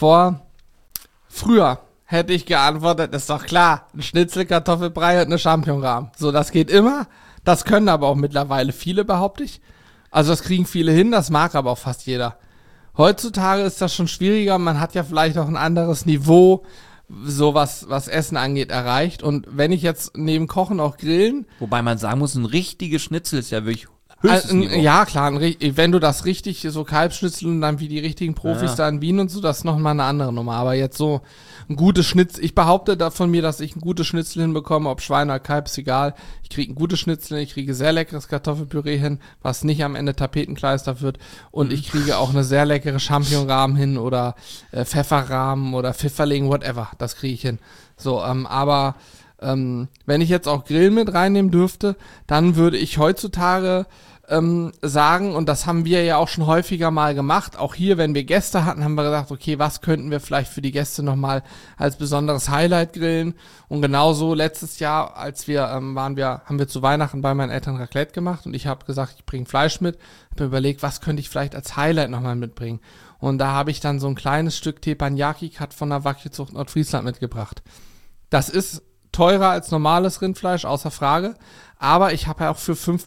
A: früher hätte ich geantwortet, ist doch klar, ein Schnitzel, Kartoffelbrei und eine Champignonrahm. So, das geht immer. Das können aber auch mittlerweile viele, behaupte ich. Also das kriegen viele hin, das mag aber auch fast jeder. Heutzutage ist das schon schwieriger, man hat ja vielleicht auch ein anderes Niveau, so was Essen angeht, erreicht. Und wenn ich jetzt neben Kochen auch grillen...
B: Wobei man sagen muss, ein richtiges Schnitzel ist ja wirklich höchstes Niveau.
A: Ja, klar, wenn du das richtig, so Kalbsschnitzel und dann wie die richtigen Profis da in Wien und so, das ist nochmal eine andere Nummer. Aber jetzt so ein gutes Schnitzel, ich behaupte da von mir, dass ich ein gutes Schnitzel hinbekomme, ob Schwein oder Kalb, ist egal. Ich kriege ein gutes Schnitzel, ich kriege sehr leckeres Kartoffelpüree hin, was nicht am Ende Tapetenkleister wird. Und ich kriege auch eine sehr leckere Champignonrahmen hin oder Pfefferrahmen oder Pfifferling, whatever, das kriege ich hin. So, aber wenn ich jetzt auch Grillen mit reinnehmen dürfte, dann würde ich heutzutage sagen, und das haben wir ja auch schon häufiger mal gemacht, auch hier, wenn wir Gäste hatten, haben wir gesagt, okay, was könnten wir vielleicht für die Gäste nochmal als besonderes Highlight grillen? Und genauso letztes Jahr, als wir haben wir zu Weihnachten bei meinen Eltern Raclette gemacht und ich habe gesagt, ich bringe Fleisch mit, habe mir überlegt, was könnte ich vielleicht als Highlight nochmal mitbringen? Und da habe ich dann so ein kleines Stück Teppanyaki-Cut von der Wagyu-Zucht Nordfriesland mitgebracht. Das ist teurer als normales Rindfleisch, außer Frage. Aber ich habe ja auch für fünf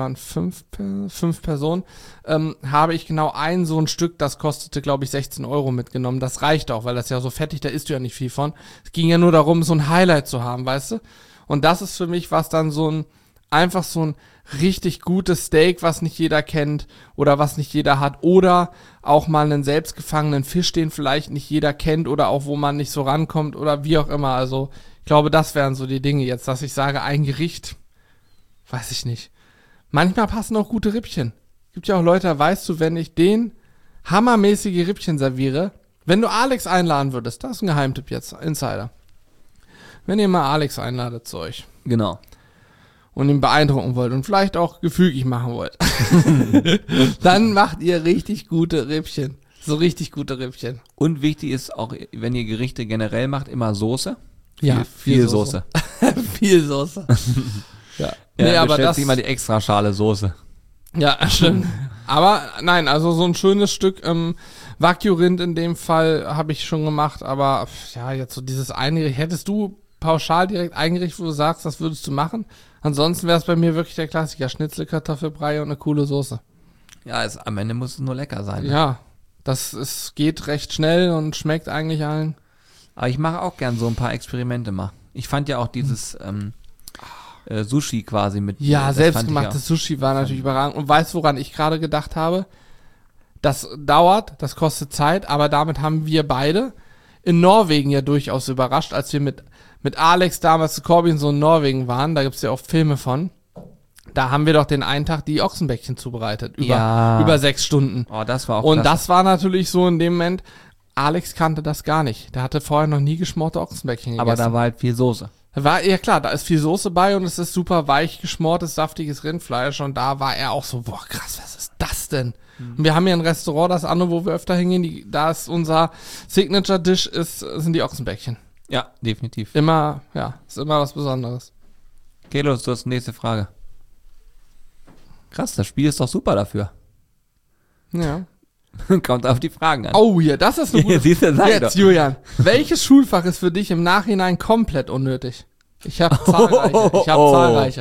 A: Personen, habe ich genau so ein Stück, das kostete, glaube ich, 16 Euro mitgenommen. Das reicht auch, weil das ja so fettig, da isst du ja nicht viel von. Es ging ja nur darum, so ein Highlight zu haben, weißt du? Und das ist für mich was dann einfach so ein richtig gutes Steak, was nicht jeder kennt oder was nicht jeder hat. Oder auch mal einen selbstgefangenen Fisch, den vielleicht nicht jeder kennt oder auch wo man nicht so rankommt oder wie auch immer. Also ich glaube, das wären so die Dinge jetzt, dass ich sage, ein Gericht, weiß ich nicht. Manchmal passen auch gute Rippchen. Gibt ja auch Leute, da weißt du, wenn ich den hammermäßige Rippchen serviere, wenn du Alex einladen würdest, das ist ein Geheimtipp jetzt, Insider. Wenn ihr mal Alex einladet zu euch.
B: Genau.
A: Und ihn beeindrucken wollt und vielleicht auch gefügig machen wollt, dann macht ihr richtig gute Rippchen. So richtig gute Rippchen.
B: Und wichtig ist auch, wenn ihr Gerichte generell macht, immer Soße.
A: Ja,
B: viel Soße.
A: Viel Soße. Ja,
B: nee, aber das sich mal die extra Schale Soße.
A: Ja, stimmt. Aber nein, also so ein schönes Stück Wagyu-Rind in dem Fall habe ich schon gemacht, aber ja, jetzt so dieses Eingericht, hättest du pauschal direkt eingerichtet, wo du sagst, das würdest du machen? Ansonsten wäre es bei mir wirklich der Klassiker, Schnitzel, Kartoffelbrei und eine coole Soße.
B: Ja, am Ende muss es nur lecker sein. Ne?
A: Ja, Geht recht schnell und schmeckt eigentlich allen.
B: Aber ich mache auch gern so ein paar Experimente mal. Ich fand ja auch dieses Sushi quasi mit.
A: Ja,
B: das
A: selbstgemachtes Sushi war natürlich überragend. Und weißt du, woran ich gerade gedacht habe? Das dauert, das kostet Zeit, aber damit haben wir beide in Norwegen ja durchaus überrascht, als wir mit Alex damals zu Corbin so in Norwegen waren. Da gibt's ja auch Filme von. Da haben wir doch den einen Tag die Ochsenbäckchen zubereitet. Über 6 Stunden.
B: Oh, das war auch
A: Und
B: klasse.
A: das war natürlich so in dem Moment, Alex kannte das gar nicht. Der hatte vorher noch nie geschmorte Ochsenbäckchen gegessen.
B: Aber da war halt viel Soße.
A: Ja klar, da ist viel Soße bei und es ist super weich geschmortes, saftiges Rindfleisch und da war er auch so, boah krass, was ist das denn? Und wir haben hier ein Restaurant, das andere, wo wir öfter hingehen, da ist unser Signature-Dish, sind die Ochsenbäckchen.
B: Ja, definitiv.
A: Ist immer was Besonderes.
B: Kelos, du hast die nächste Frage. Krass, das Spiel ist doch super dafür.
A: Ja.
B: Kommt auf die Fragen an.
A: Oh, hier, das ist eine gute
B: Siehst du, sag
A: Jetzt,
B: doch.
A: Julian, welches Schulfach ist für dich im Nachhinein komplett unnötig? Ich habe zahlreiche.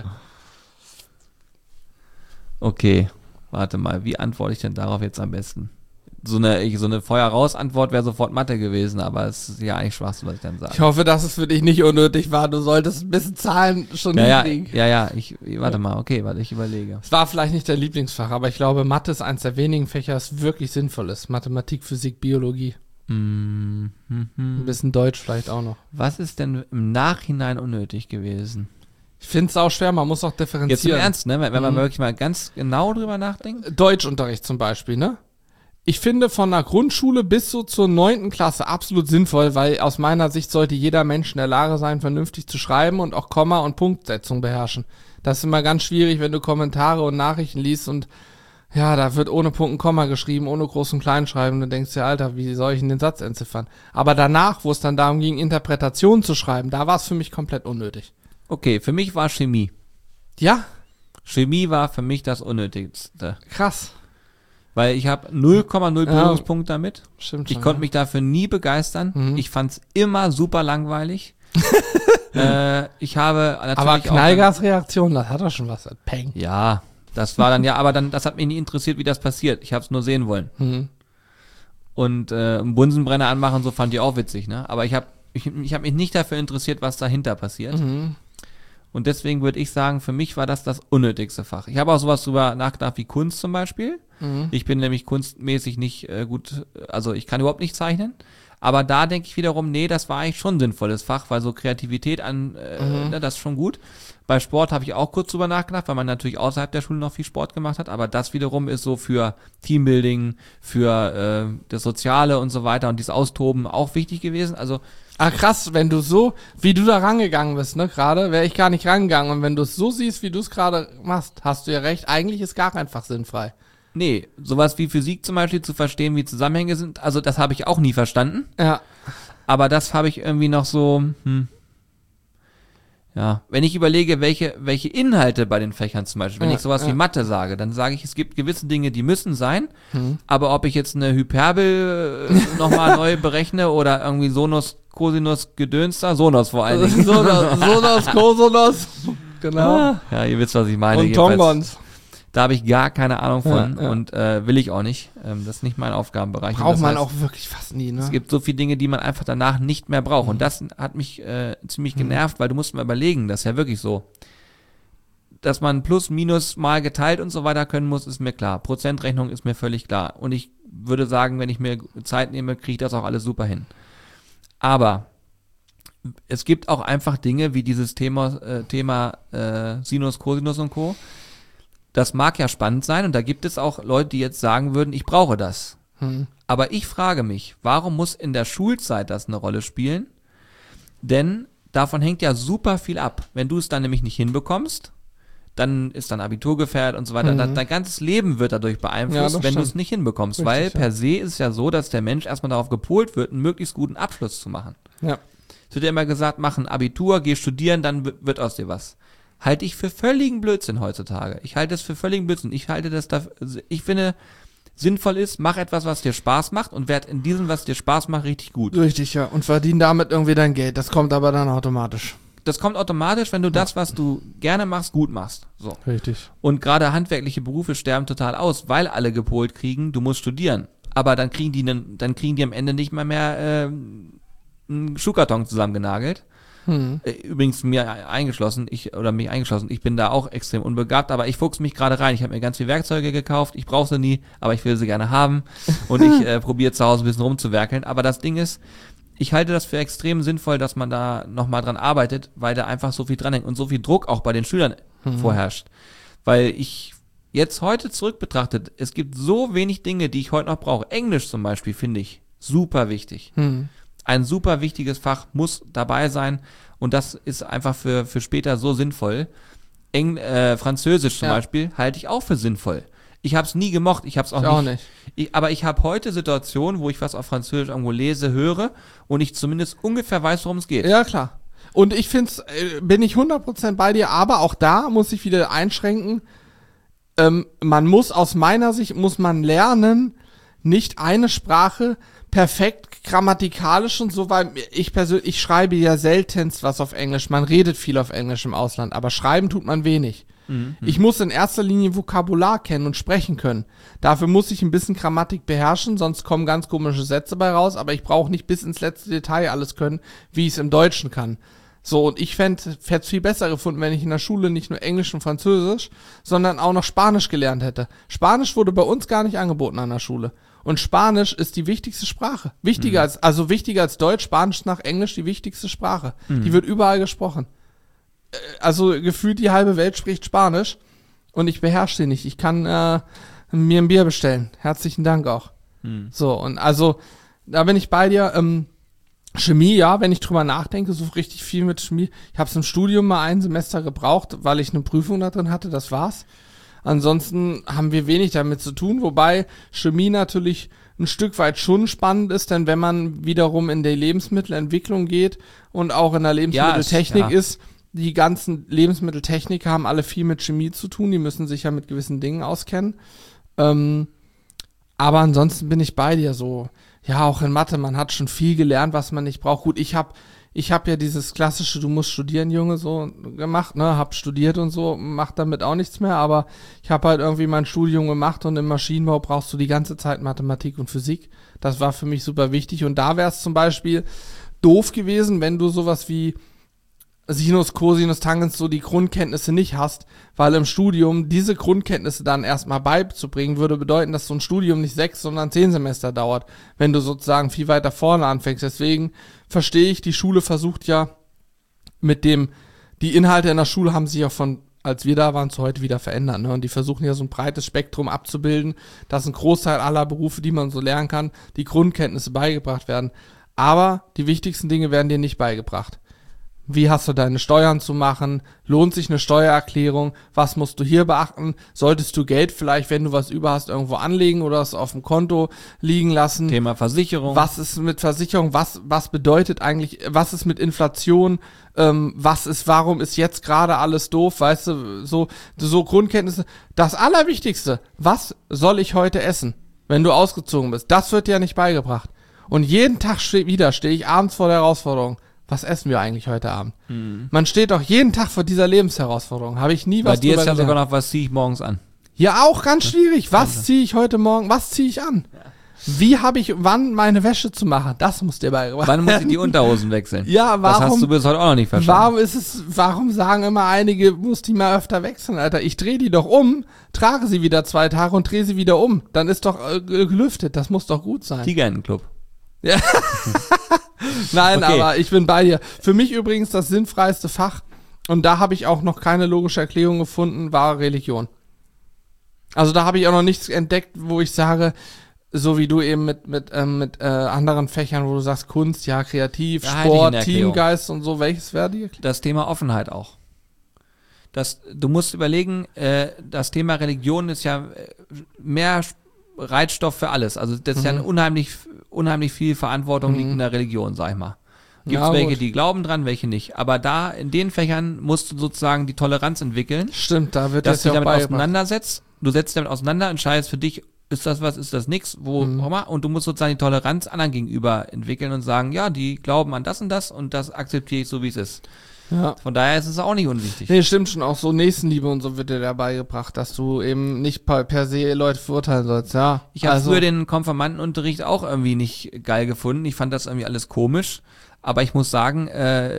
B: Okay, warte mal, wie antworte ich denn darauf jetzt am besten? So eine Feuer-raus-Antwort wäre sofort Mathe gewesen, aber es ist ja eigentlich Schwachsinn, was ich dann sage.
A: Ich hoffe, dass es für dich nicht unnötig war. Du solltest ein bisschen Zahlen schon hinkriegen.
B: Warte mal, ich überlege.
A: Es war vielleicht nicht dein Lieblingsfach, aber ich glaube, Mathe ist eins der wenigen Fächer, das wirklich sinnvoll ist. Mathematik, Physik, Biologie. Ein bisschen Deutsch vielleicht auch noch.
B: Was ist denn im Nachhinein unnötig gewesen?
A: Ich finde es auch schwer, man muss auch differenzieren.
B: Jetzt im Ernst, ne? Wenn man wirklich mal ganz genau drüber nachdenkt.
A: Deutschunterricht zum Beispiel, ne? Ich finde von der Grundschule bis so zur 9. Klasse absolut sinnvoll, weil aus meiner Sicht sollte jeder Mensch in der Lage sein, vernünftig zu schreiben und auch Komma- und Punktsetzung beherrschen. Das ist immer ganz schwierig, wenn du Kommentare und Nachrichten liest und ja, da wird ohne Punkt und Komma geschrieben, ohne Groß- und Kleinschreiben. Du denkst dir, Alter, wie soll ich denn den Satz entziffern? Aber danach, wo es dann darum ging, Interpretationen zu schreiben, da war es für mich komplett unnötig.
B: Okay, für mich war Chemie.
A: Ja?
B: Chemie war für mich das Unnötigste.
A: Krass.
B: Weil ich habe 0,0 Berührungspunkte damit.
A: Stimmt
B: Ich
A: schon,
B: konnte mich dafür nie begeistern. Ich fand's immer super langweilig. Ich habe natürlich
A: aber Knallgasreaktion, das hat doch schon was. Peng.
B: Ja, das war dann das hat mich nie interessiert, wie das passiert. Ich habe es nur sehen wollen. Und einen Bunsenbrenner anmachen, so fand ich auch witzig, ne? Aber ich hab mich nicht dafür interessiert, was dahinter passiert. Und deswegen würde ich sagen, für mich war das unnötigste Fach. Ich habe auch sowas drüber nachgedacht wie Kunst zum Beispiel. Ich bin nämlich kunstmäßig nicht gut, also ich kann überhaupt nicht zeichnen. Aber da denke ich wiederum, nee, das war eigentlich schon ein sinnvolles Fach, weil so Kreativität das ist schon gut. Bei Sport habe ich auch kurz drüber nachgedacht, weil man natürlich außerhalb der Schule noch viel Sport gemacht hat. Aber das wiederum ist so für Teambuilding, für das Soziale und so weiter und dieses Austoben auch wichtig gewesen. Also
A: Krass, wenn du so, wie du da rangegangen bist, ne, gerade, wäre ich gar nicht rangegangen. Und wenn du es so siehst, wie du es gerade machst, hast du ja recht, eigentlich ist gar kein Fach sinnfrei.
B: nee, sowas wie Physik zum Beispiel zu verstehen, wie Zusammenhänge sind, also das habe ich auch nie verstanden.
A: Ja.
B: Aber das habe ich irgendwie noch so, ja, wenn ich überlege, welche Inhalte bei den Fächern zum Beispiel, wenn ich sowas wie Mathe sage, dann sage ich, es gibt gewisse Dinge, die müssen sein, aber ob ich jetzt eine Hyperbel nochmal neu berechne oder irgendwie Sinus, Cosinus, Gedönster, Sonos vor allen Dingen.
A: Sonos, Kosonos. Genau.
B: Ja, ihr wisst, was ich meine.
A: Und Tongons.
B: Da habe ich gar keine Ahnung von
A: Ja.
B: und will ich auch nicht. Das ist nicht mein Aufgabenbereich. Und
A: Braucht
B: das
A: man
B: heißt,
A: auch wirklich fast nie, ne?
B: es gibt so viele Dinge, die man einfach danach nicht mehr braucht. Und das hat mich ziemlich genervt, weil du musst mal überlegen, das ist ja wirklich so. Dass man plus, minus, mal geteilt und so weiter können muss, ist mir klar. Prozentrechnung ist mir völlig klar. Und ich würde sagen, wenn ich mir Zeit nehme, kriege ich das auch alles super hin. Aber es gibt auch einfach Dinge wie dieses Thema Sinus, Cosinus und Co. Das mag ja spannend sein und da gibt es auch Leute, die jetzt sagen würden, ich brauche das. Aber ich frage mich, warum muss in der Schulzeit das eine Rolle spielen? Denn davon hängt ja super viel ab. Wenn du es dann nämlich nicht hinbekommst, dann ist dein Abitur gefährdet und so weiter. Dein ganzes Leben wird dadurch beeinflusst,
A: Ja, das
B: wenn du
A: stimmt.
B: es nicht hinbekommst.
A: Richtig,
B: weil
A: ja.
B: per se ist es ja so, dass der Mensch erstmal darauf gepolt wird, einen möglichst guten Abschluss zu machen.
A: Ja.
B: Es wird ja immer gesagt, mach ein Abitur, geh studieren, dann wird aus dir was. Halte ich für völligen Blödsinn heutzutage. Ich halte es für völligen Blödsinn. Ich finde, sinnvoll ist, mach etwas, was dir Spaß macht und werd in diesem, was dir Spaß macht, richtig gut.
A: Richtig, ja. Und verdien damit irgendwie dein Geld. Das kommt aber dann automatisch.
B: Das kommt automatisch, wenn du das, was du gerne machst, gut machst. So.
A: Richtig.
B: Und gerade handwerkliche Berufe sterben total aus, weil alle gepolt kriegen, du musst studieren. aber dann kriegen die am Ende nicht mal mehr einen Schuhkarton zusammengenagelt. Übrigens mich eingeschlossen, ich bin da auch extrem unbegabt, aber ich fuchse mich gerade rein. Ich habe mir ganz viele Werkzeuge gekauft, ich brauche sie nie, aber ich will sie gerne haben und ich probiere zu Hause ein bisschen rumzuwerkeln. Aber das Ding ist, ich halte das für extrem sinnvoll, dass man da nochmal dran arbeitet, weil da einfach so viel dranhängt und so viel Druck auch bei den Schülern vorherrscht. Weil ich jetzt heute zurück betrachtet, es gibt so wenig Dinge, die ich heute noch brauche. Englisch zum Beispiel finde ich super wichtig. Ein super wichtiges Fach muss dabei sein und das ist einfach für später so sinnvoll. Französisch zum Beispiel halte ich auch für sinnvoll. Ich habe es nie gemocht, ich habe es auch nicht. Aber ich habe heute Situationen, wo ich was auf Französisch irgendwo lese, höre und ich zumindest ungefähr weiß, worum es geht.
A: Ja, klar. Und ich finde bin ich 100% bei dir, aber auch da muss ich wieder einschränken, man muss aus meiner Sicht, muss man lernen, nicht eine Sprache perfekt grammatikalisch und so, weil ich persönlich schreibe ja seltenst was auf Englisch. Man redet viel auf Englisch im Ausland, aber schreiben tut man wenig. Ich muss in erster Linie Vokabular kennen und sprechen können. Dafür muss ich ein bisschen Grammatik beherrschen, sonst kommen ganz komische Sätze bei raus, aber ich brauche nicht bis ins letzte Detail alles können, wie ich es im Deutschen kann. So, und ich hätte es viel besser gefunden, wenn ich in der Schule nicht nur Englisch und Französisch, sondern auch noch Spanisch gelernt hätte. Spanisch wurde bei uns gar nicht angeboten an der Schule. Und Spanisch ist die wichtigste Sprache. Wichtiger als Deutsch, Spanisch nach Englisch die wichtigste Sprache. Die wird überall gesprochen. Also gefühlt die halbe Welt spricht Spanisch und ich beherrsche die nicht. Ich kann mir ein Bier bestellen. Herzlichen Dank auch. So, und also, da bin ich bei dir. Chemie, ja, wenn ich drüber nachdenke, so richtig viel mit Chemie. Ich habe es im Studium mal ein Semester gebraucht, weil ich eine Prüfung da drin hatte, das war's. Ansonsten haben wir wenig damit zu tun, wobei Chemie natürlich ein Stück weit schon spannend ist, denn wenn man wiederum in die Lebensmittelentwicklung geht und auch in der Lebensmitteltechnik ist, die ganzen Lebensmitteltechniker haben alle viel mit Chemie zu tun, die müssen sich ja mit gewissen Dingen auskennen. Aber ansonsten bin ich bei dir so. Ja, auch in Mathe, man hat schon viel gelernt, was man nicht braucht. Gut, ich hab ja dieses klassische, du musst studieren, Junge, so gemacht, ne, hab studiert und so, mach damit auch nichts mehr, aber ich habe halt irgendwie mein Studium gemacht und im Maschinenbau brauchst du die ganze Zeit Mathematik und Physik. Das war für mich super wichtig und da wäre es zum Beispiel doof gewesen, wenn du sowas wie Sinus, Cosinus, Tangens, so die Grundkenntnisse nicht hast, weil im Studium diese Grundkenntnisse dann erstmal beizubringen, würde bedeuten, dass so ein Studium nicht 6, sondern 10 Semester dauert, wenn du sozusagen viel weiter vorne anfängst. Deswegen verstehe ich, die Schule versucht ja die Inhalte in der Schule haben sich ja von, als wir da waren, zu heute wieder verändert, ne? Und die versuchen ja so ein breites Spektrum abzubilden, dass ein Großteil aller Berufe, die man so lernen kann, die Grundkenntnisse beigebracht werden. Aber die wichtigsten Dinge werden dir nicht beigebracht. Wie hast du deine Steuern zu machen? Lohnt sich eine Steuererklärung? Was musst du hier beachten? Solltest du Geld vielleicht, wenn du was über hast, irgendwo anlegen oder es auf dem Konto liegen lassen?
B: Thema Versicherung.
A: Was ist mit Versicherung? Was bedeutet eigentlich, was ist mit Inflation? Warum ist jetzt gerade alles doof? Weißt du, so Grundkenntnisse. Das Allerwichtigste, was soll ich heute essen, wenn du ausgezogen bist? Das wird dir nicht beigebracht. Und jeden Tag stehe ich abends vor der Herausforderung. Was essen wir eigentlich heute Abend? Man steht doch jeden Tag vor dieser Lebensherausforderung. Habe ich nie was
B: Bei dir ist ja sogar noch, was ziehe ich morgens an?
A: Ja, auch ganz schwierig. Was ziehe ich heute Morgen? Was ziehe ich an? Ja. Wann meine Wäsche zu machen? Das muss dir beigebracht werden.
B: Wann muss ich die Unterhosen wechseln?
A: Ja, warum?
B: Das hast du bis heute auch noch nicht verstanden.
A: Warum sagen immer einige, muss die mal öfter wechseln, Alter? Ich drehe die doch um, trage sie wieder 2 Tage und drehe sie wieder um. Dann ist doch gelüftet. Das muss doch gut sein.
B: Tigerentenclub.
A: Ja. Nein,
B: Okay.
A: aber ich bin bei dir. Für mich übrigens das sinnfreiste Fach, und da habe ich auch noch keine logische Erklärung gefunden, war Religion. Also da habe ich auch noch nichts entdeckt, wo ich sage, so wie du eben mit anderen Fächern, wo du sagst Kunst, ja, kreativ,
B: Da
A: Sport,
B: hätte ich eine
A: Teamgeist und so, welches wäre die Erklärung?
B: Das Thema Offenheit auch. Du musst überlegen, das Thema Religion ist ja mehr Reizstoff für alles. Also das ist ja eine unheimlich viel Verantwortung liegt in der Religion, sag ich mal. Gibt es welche, die glauben dran, welche nicht. Aber da, in den Fächern musst du sozusagen die Toleranz entwickeln.
A: Stimmt, da wird
B: dass
A: das
B: du
A: ja
B: dich
A: auch
B: damit
A: beigebracht.
B: auseinandersetzt. Du setzt dich damit auseinander, entscheidest für dich, ist das was, ist das nix, wo auch immer. Und du musst sozusagen die Toleranz anderen gegenüber entwickeln und sagen, ja, die glauben an das und das akzeptiere ich so, wie es ist.
A: Ja.
B: Von daher ist es auch nicht unwichtig.
A: Nee, stimmt schon, auch so Nächstenliebe und so wird dir dabei gebracht, dass du eben nicht per se Leute verurteilen sollst, ja.
B: Ich habe früher den Konfirmandenunterricht auch irgendwie nicht geil gefunden. Ich fand das irgendwie alles komisch. Aber ich muss sagen,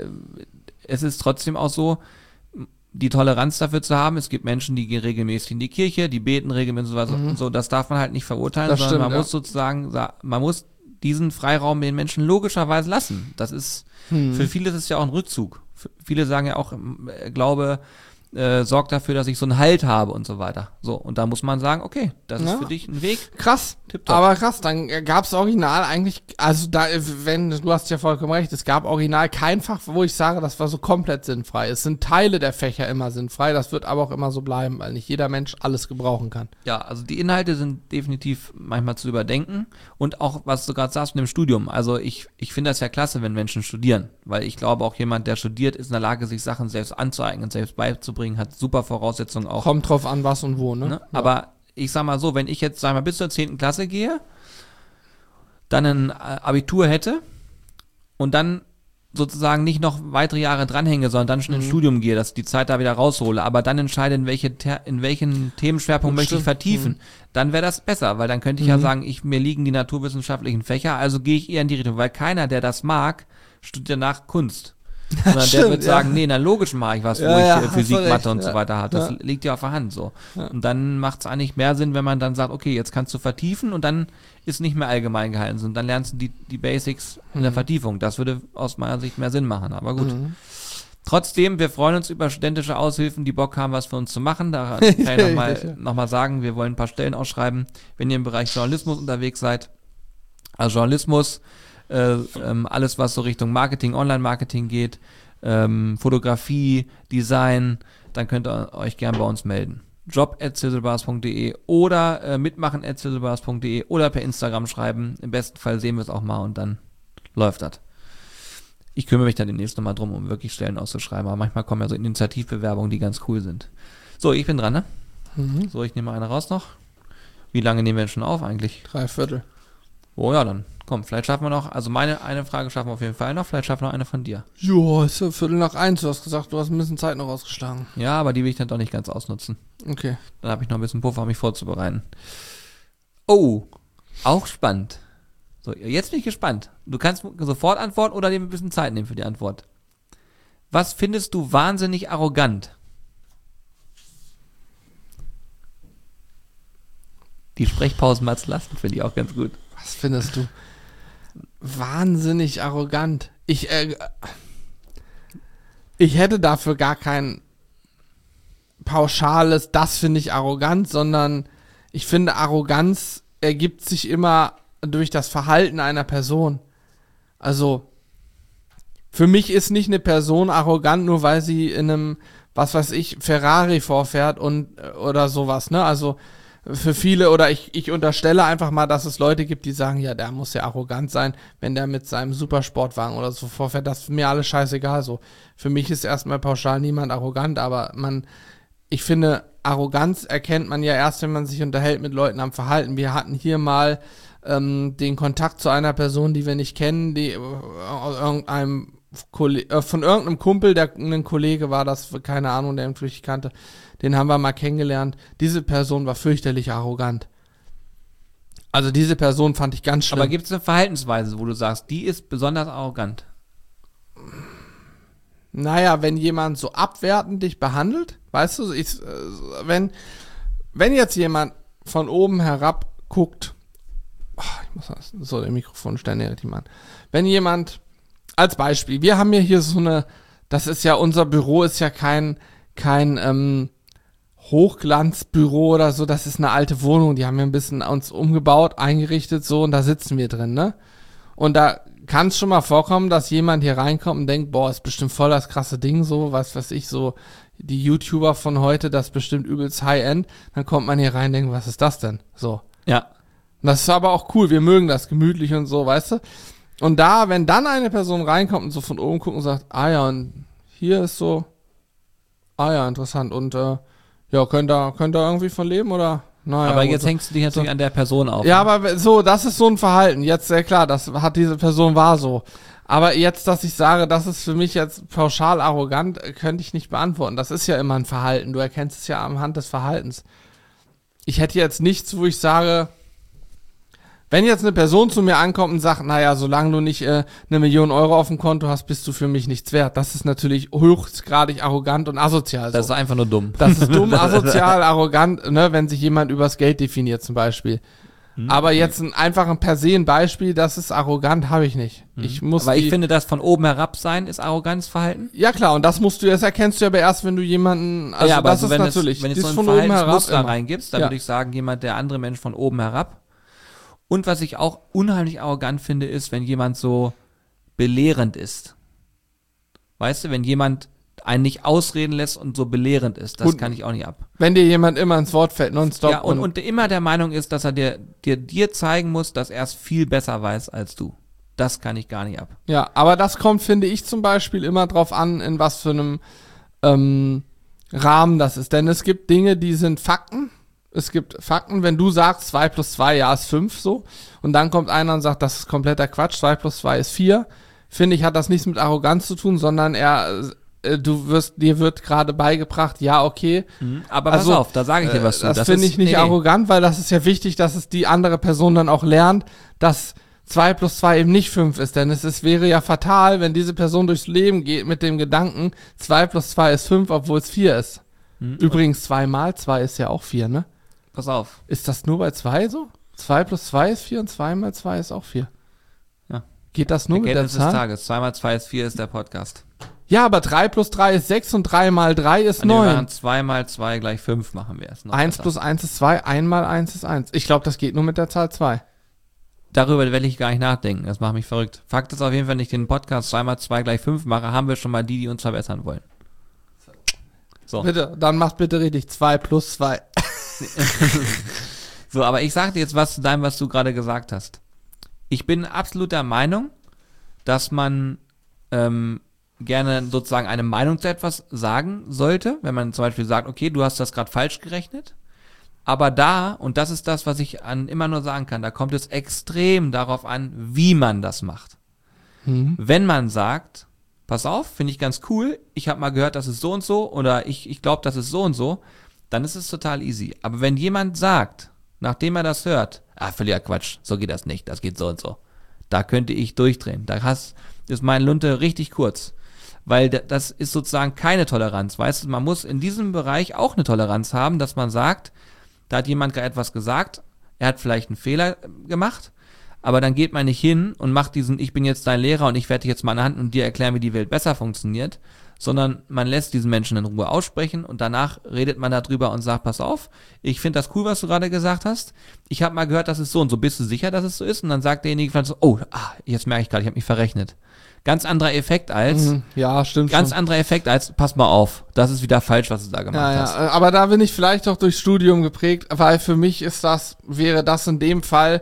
B: es ist trotzdem auch so, die Toleranz dafür zu haben. Es gibt Menschen, die gehen regelmäßig in die Kirche, die beten regelmäßig und so. Das darf man halt nicht verurteilen,
A: Das
B: sondern
A: stimmt,
B: man muss sozusagen, man muss diesen Freiraum den Menschen logischerweise lassen. Das ist, für viele ist es ja auch ein Rückzug. Viele sagen ja auch, Glaube sorgt dafür, dass ich so einen Halt habe und so weiter. So, und da muss man sagen, okay, das ist für dich ein Weg.
A: Krass,
B: Tipptopp.
A: aber krass, dann gab's original eigentlich, also da, du hast ja vollkommen recht, es gab original kein Fach, wo ich sage, das war so komplett sinnfrei. Es sind Teile der Fächer immer sinnfrei, das wird aber auch immer so bleiben, weil nicht jeder Mensch alles gebrauchen kann.
B: Ja, also die Inhalte sind definitiv manchmal zu überdenken und auch, was du gerade sagst mit dem Studium. Also ich finde das ja klasse, wenn Menschen studieren, weil ich glaube auch jemand, der studiert, ist in der Lage, sich Sachen selbst anzueignen, selbst beizubringen, hat super Voraussetzungen auch.
A: Kommt drauf an, was und wo, ne?
B: Ja. Aber ich sag mal so, wenn ich jetzt, sag mal, bis zur 10. Klasse gehe, dann ein Abitur hätte und dann sozusagen nicht noch weitere Jahre dranhänge, sondern dann schon ins Studium gehe, dass ich die Zeit da wieder raushole, aber dann entscheide, in welchen Themenschwerpunkt möchte ich vertiefen, dann wäre das besser, weil dann könnte ich ja sagen, mir liegen die naturwissenschaftlichen Fächer, also gehe ich eher in die Richtung, weil keiner, der das mag, studiert danach Kunst. Sondern der wird sagen, nee, in der logischen mache ich was, wo ich Physik, Mathe und so weiter habe. Das liegt ja auf der Hand so. Ja. Und dann macht es eigentlich mehr Sinn, wenn man dann sagt, okay, jetzt kannst du vertiefen und dann ist nicht mehr allgemein gehalten, sondern dann lernst du die Basics in der Vertiefung. Das würde aus meiner Sicht mehr Sinn machen, aber gut. Trotzdem, wir freuen uns über studentische Aushilfen, die Bock haben, was für uns zu machen. Da kann ich noch mal sagen, wir wollen ein paar Stellen ausschreiben, wenn ihr im Bereich Journalismus unterwegs seid. Also Journalismus, alles, was so Richtung Marketing, Online-Marketing geht, Fotografie, Design, dann könnt ihr euch gern bei uns melden. job@zizzlebars.de oder mitmachen@zizzlebars.de oder per Instagram schreiben. Im besten Fall sehen wir es auch mal und dann läuft das. Ich kümmere mich dann demnächst nochmal drum, um wirklich Stellen auszuschreiben, aber manchmal kommen ja so Initiativbewerbungen, die ganz cool sind. So, ich bin dran, ne? So, ich nehme mal eine raus noch. Wie lange nehmen wir denn schon auf eigentlich?
A: 3/4.
B: Oh ja, dann komm, vielleicht schaffen wir noch, also eine Frage schaffen wir auf jeden Fall noch, vielleicht schaffen wir noch eine von dir.
A: Ja, ist ja 1:45, du hast gesagt, du hast ein bisschen Zeit noch ausgeschlagen.
B: Ja, aber die will ich dann doch nicht ganz ausnutzen.
A: Okay.
B: Dann habe ich noch ein bisschen Puffer, um mich vorzubereiten. Oh, auch spannend. So, jetzt bin ich gespannt. Du kannst sofort antworten oder dir ein bisschen Zeit nehmen für die Antwort. Was findest du wahnsinnig arrogant? Die Sprechpausen mal zu lassen, finde ich auch ganz gut.
A: Was findest du wahnsinnig arrogant? Ich hätte dafür gar kein pauschales, das finde ich arrogant, sondern ich finde, Arroganz ergibt sich immer durch das Verhalten einer Person. Also, für mich ist nicht eine Person arrogant, nur weil sie in einem, was weiß ich, Ferrari vorfährt oder sowas, ne? Also, für viele, oder ich unterstelle einfach mal, dass es Leute gibt, die sagen, ja, der muss ja arrogant sein, wenn der mit seinem Supersportwagen oder so vorfährt, das ist mir alles scheißegal, so. Für mich ist erstmal pauschal niemand arrogant, aber ich finde, Arroganz erkennt man ja erst, wenn man sich unterhält mit Leuten am Verhalten. Wir hatten hier mal den Kontakt zu einer Person, die wir nicht kennen, die von irgendeinem Kumpel, der ein Kollege war, das, keine Ahnung, der ihn wirklich kannte, den haben wir mal kennengelernt. Diese Person war fürchterlich arrogant. Also diese Person fand ich ganz schlimm.
B: Aber gibt es eine Verhaltensweise, wo du sagst, die ist besonders arrogant?
A: Naja, wenn jemand so abwertend dich behandelt, weißt du, wenn jetzt jemand von oben herab guckt, ich muss so den Mikrofon stellen, richtig machen. Wenn jemand, als Beispiel, wir haben ja hier so eine, das ist ja, unser Büro ist ja kein Hochglanzbüro oder so, das ist eine alte Wohnung, die haben wir ein bisschen uns umgebaut, eingerichtet so und da sitzen wir drin, ne? Und da kann es schon mal vorkommen, dass jemand hier reinkommt und denkt, boah, ist bestimmt voll das krasse Ding so, was weiß ich, so die YouTuber von heute, das ist bestimmt übelst High-End, dann kommt man hier rein und denkt, was ist das denn? So.
B: Ja.
A: Und das ist aber auch cool, wir mögen das gemütlich und so, weißt du? Und da, wenn dann eine Person reinkommt und so von oben guckt und sagt, ah ja, und hier ist so, ah ja, interessant und ja, könnt ihr irgendwie von leben oder? Naja,
B: aber jetzt hängst du dich natürlich an der Person auf.
A: Ja, aber so, das ist so ein Verhalten. Jetzt, klar, das hat diese Person war so. Aber jetzt, dass ich sage, das ist für mich jetzt pauschal arrogant, könnte ich nicht beantworten. Das ist ja immer ein Verhalten. Du erkennst es ja anhand des Verhaltens. Ich hätte jetzt nichts, wo ich sage, wenn jetzt eine Person zu mir ankommt und sagt, naja, solange du nicht 1 Million Euro auf dem Konto hast, bist du für mich nichts wert. Das ist natürlich höchstgradig arrogant und asozial.
B: Das ist einfach nur dumm.
A: Das ist dumm, asozial, arrogant, ne, wenn sich jemand übers Geld definiert zum Beispiel. Aber jetzt einfach ein per se ein Beispiel, das ist arrogant, habe ich nicht. Ich
B: finde, das von oben herab sein ist Arroganzverhalten.
A: Ja klar, und das das erkennst du aber erst, wenn du jemanden,
B: also ja, aber
A: das
B: also
A: ist natürlich,
B: wenn du so ein
A: von oben herab
B: Verhaltensmuster
A: immer
B: reingibst, dann würde ich sagen, jemand, der andere Mensch von oben herab. Und was ich auch unheimlich arrogant finde, ist, wenn jemand so belehrend ist. Weißt du, wenn jemand einen nicht ausreden lässt und so belehrend ist, das kann ich auch nicht ab.
A: Wenn dir jemand immer ins Wort fällt, nonstop.
B: Ja, und immer der Meinung ist, dass er dir zeigen muss, dass er es viel besser weiß als du. Das kann ich gar nicht ab.
A: Ja, aber das kommt, finde ich, zum Beispiel immer drauf an, in was für einem Rahmen das ist. Denn es gibt Dinge, die sind Fakten. Es gibt Fakten, wenn du sagst, 2 plus 2, ja, ist 5, so. Und dann kommt einer und sagt, das ist kompletter Quatsch, 2 plus 2 ist 4. Finde ich, hat das nichts mit Arroganz zu tun, sondern dir wird gerade beigebracht, ja, okay.
B: Aber pass auf, da sage ich dir was zu.
A: Das finde ich nicht arrogant, weil das ist ja wichtig, dass es die andere Person dann auch lernt, dass 2 plus 2 eben nicht 5 ist. Denn wäre ja fatal, wenn diese Person durchs Leben geht mit dem Gedanken, 2 plus 2 ist 5, obwohl es 4 ist. Übrigens, 2 mal 2 ist ja auch 4, ne?
B: Pass auf.
A: Ist das nur bei 2 so? 2 plus 2 ist 4 und 2 mal 2 ist auch 4.
B: Ja.
A: Geht das nur
B: Erkenntnis
A: mit der Zahl?
B: des Tages. 2 mal 2 ist 4 ist der Podcast.
A: Ja, aber 3 plus 3 ist 6 und 3 mal 3 ist 9.
B: 2 mal 2 gleich 5 machen wir es.
A: 1 plus 1 ist 2, 1 mal 1 ist 1. Ich glaube, das geht nur mit der Zahl 2.
B: Darüber will ich gar nicht nachdenken. Das macht mich verrückt. Fakt ist auf jeden Fall, wenn ich den Podcast 2 mal 2 gleich 5 mache, haben wir schon mal die uns verbessern wollen. So.
A: Bitte, dann macht bitte richtig 2 plus 2.
B: So, aber ich sag dir jetzt was zu deinem, was du gerade gesagt hast. Ich bin absolut der Meinung, dass man gerne sozusagen eine Meinung zu etwas sagen sollte, wenn man zum Beispiel sagt, okay, du hast das gerade falsch gerechnet, aber und das ist das, was ich immer nur sagen kann, da kommt es extrem darauf an, wie man das macht. Wenn man sagt, pass auf, finde ich ganz cool, ich habe mal gehört, das ist so und so, oder ich glaube, das ist so und so, dann ist es total easy. Aber wenn jemand sagt, nachdem er das hört, völliger Quatsch, so geht das nicht, das geht so und so, da könnte ich durchdrehen, ist meine Lunte richtig kurz. Weil das ist sozusagen keine Toleranz, weißt du, man muss in diesem Bereich auch eine Toleranz haben, dass man sagt, da hat jemand gerade etwas gesagt, er hat vielleicht einen Fehler gemacht, aber dann geht man nicht hin und macht ich bin jetzt dein Lehrer und ich werde dich jetzt mal an der Hand und dir erklären, wie die Welt besser funktioniert, sondern man lässt diesen Menschen in Ruhe aussprechen und danach redet man darüber und sagt, pass auf, ich finde das cool, was du gerade gesagt hast, ich habe mal gehört, das ist so und so, bist du sicher, dass es so ist? Und dann sagt derjenige vielleicht so, jetzt merke ich gerade, ich habe mich verrechnet. Ganz anderer Effekt als,
A: ja, stimmt
B: ganz
A: schon.
B: anderer Effekt als, pass mal auf, das ist wieder falsch, was du da gemacht hast.
A: Ja, aber da bin ich vielleicht auch durchs Studium geprägt, weil für mich wäre das in dem Fall,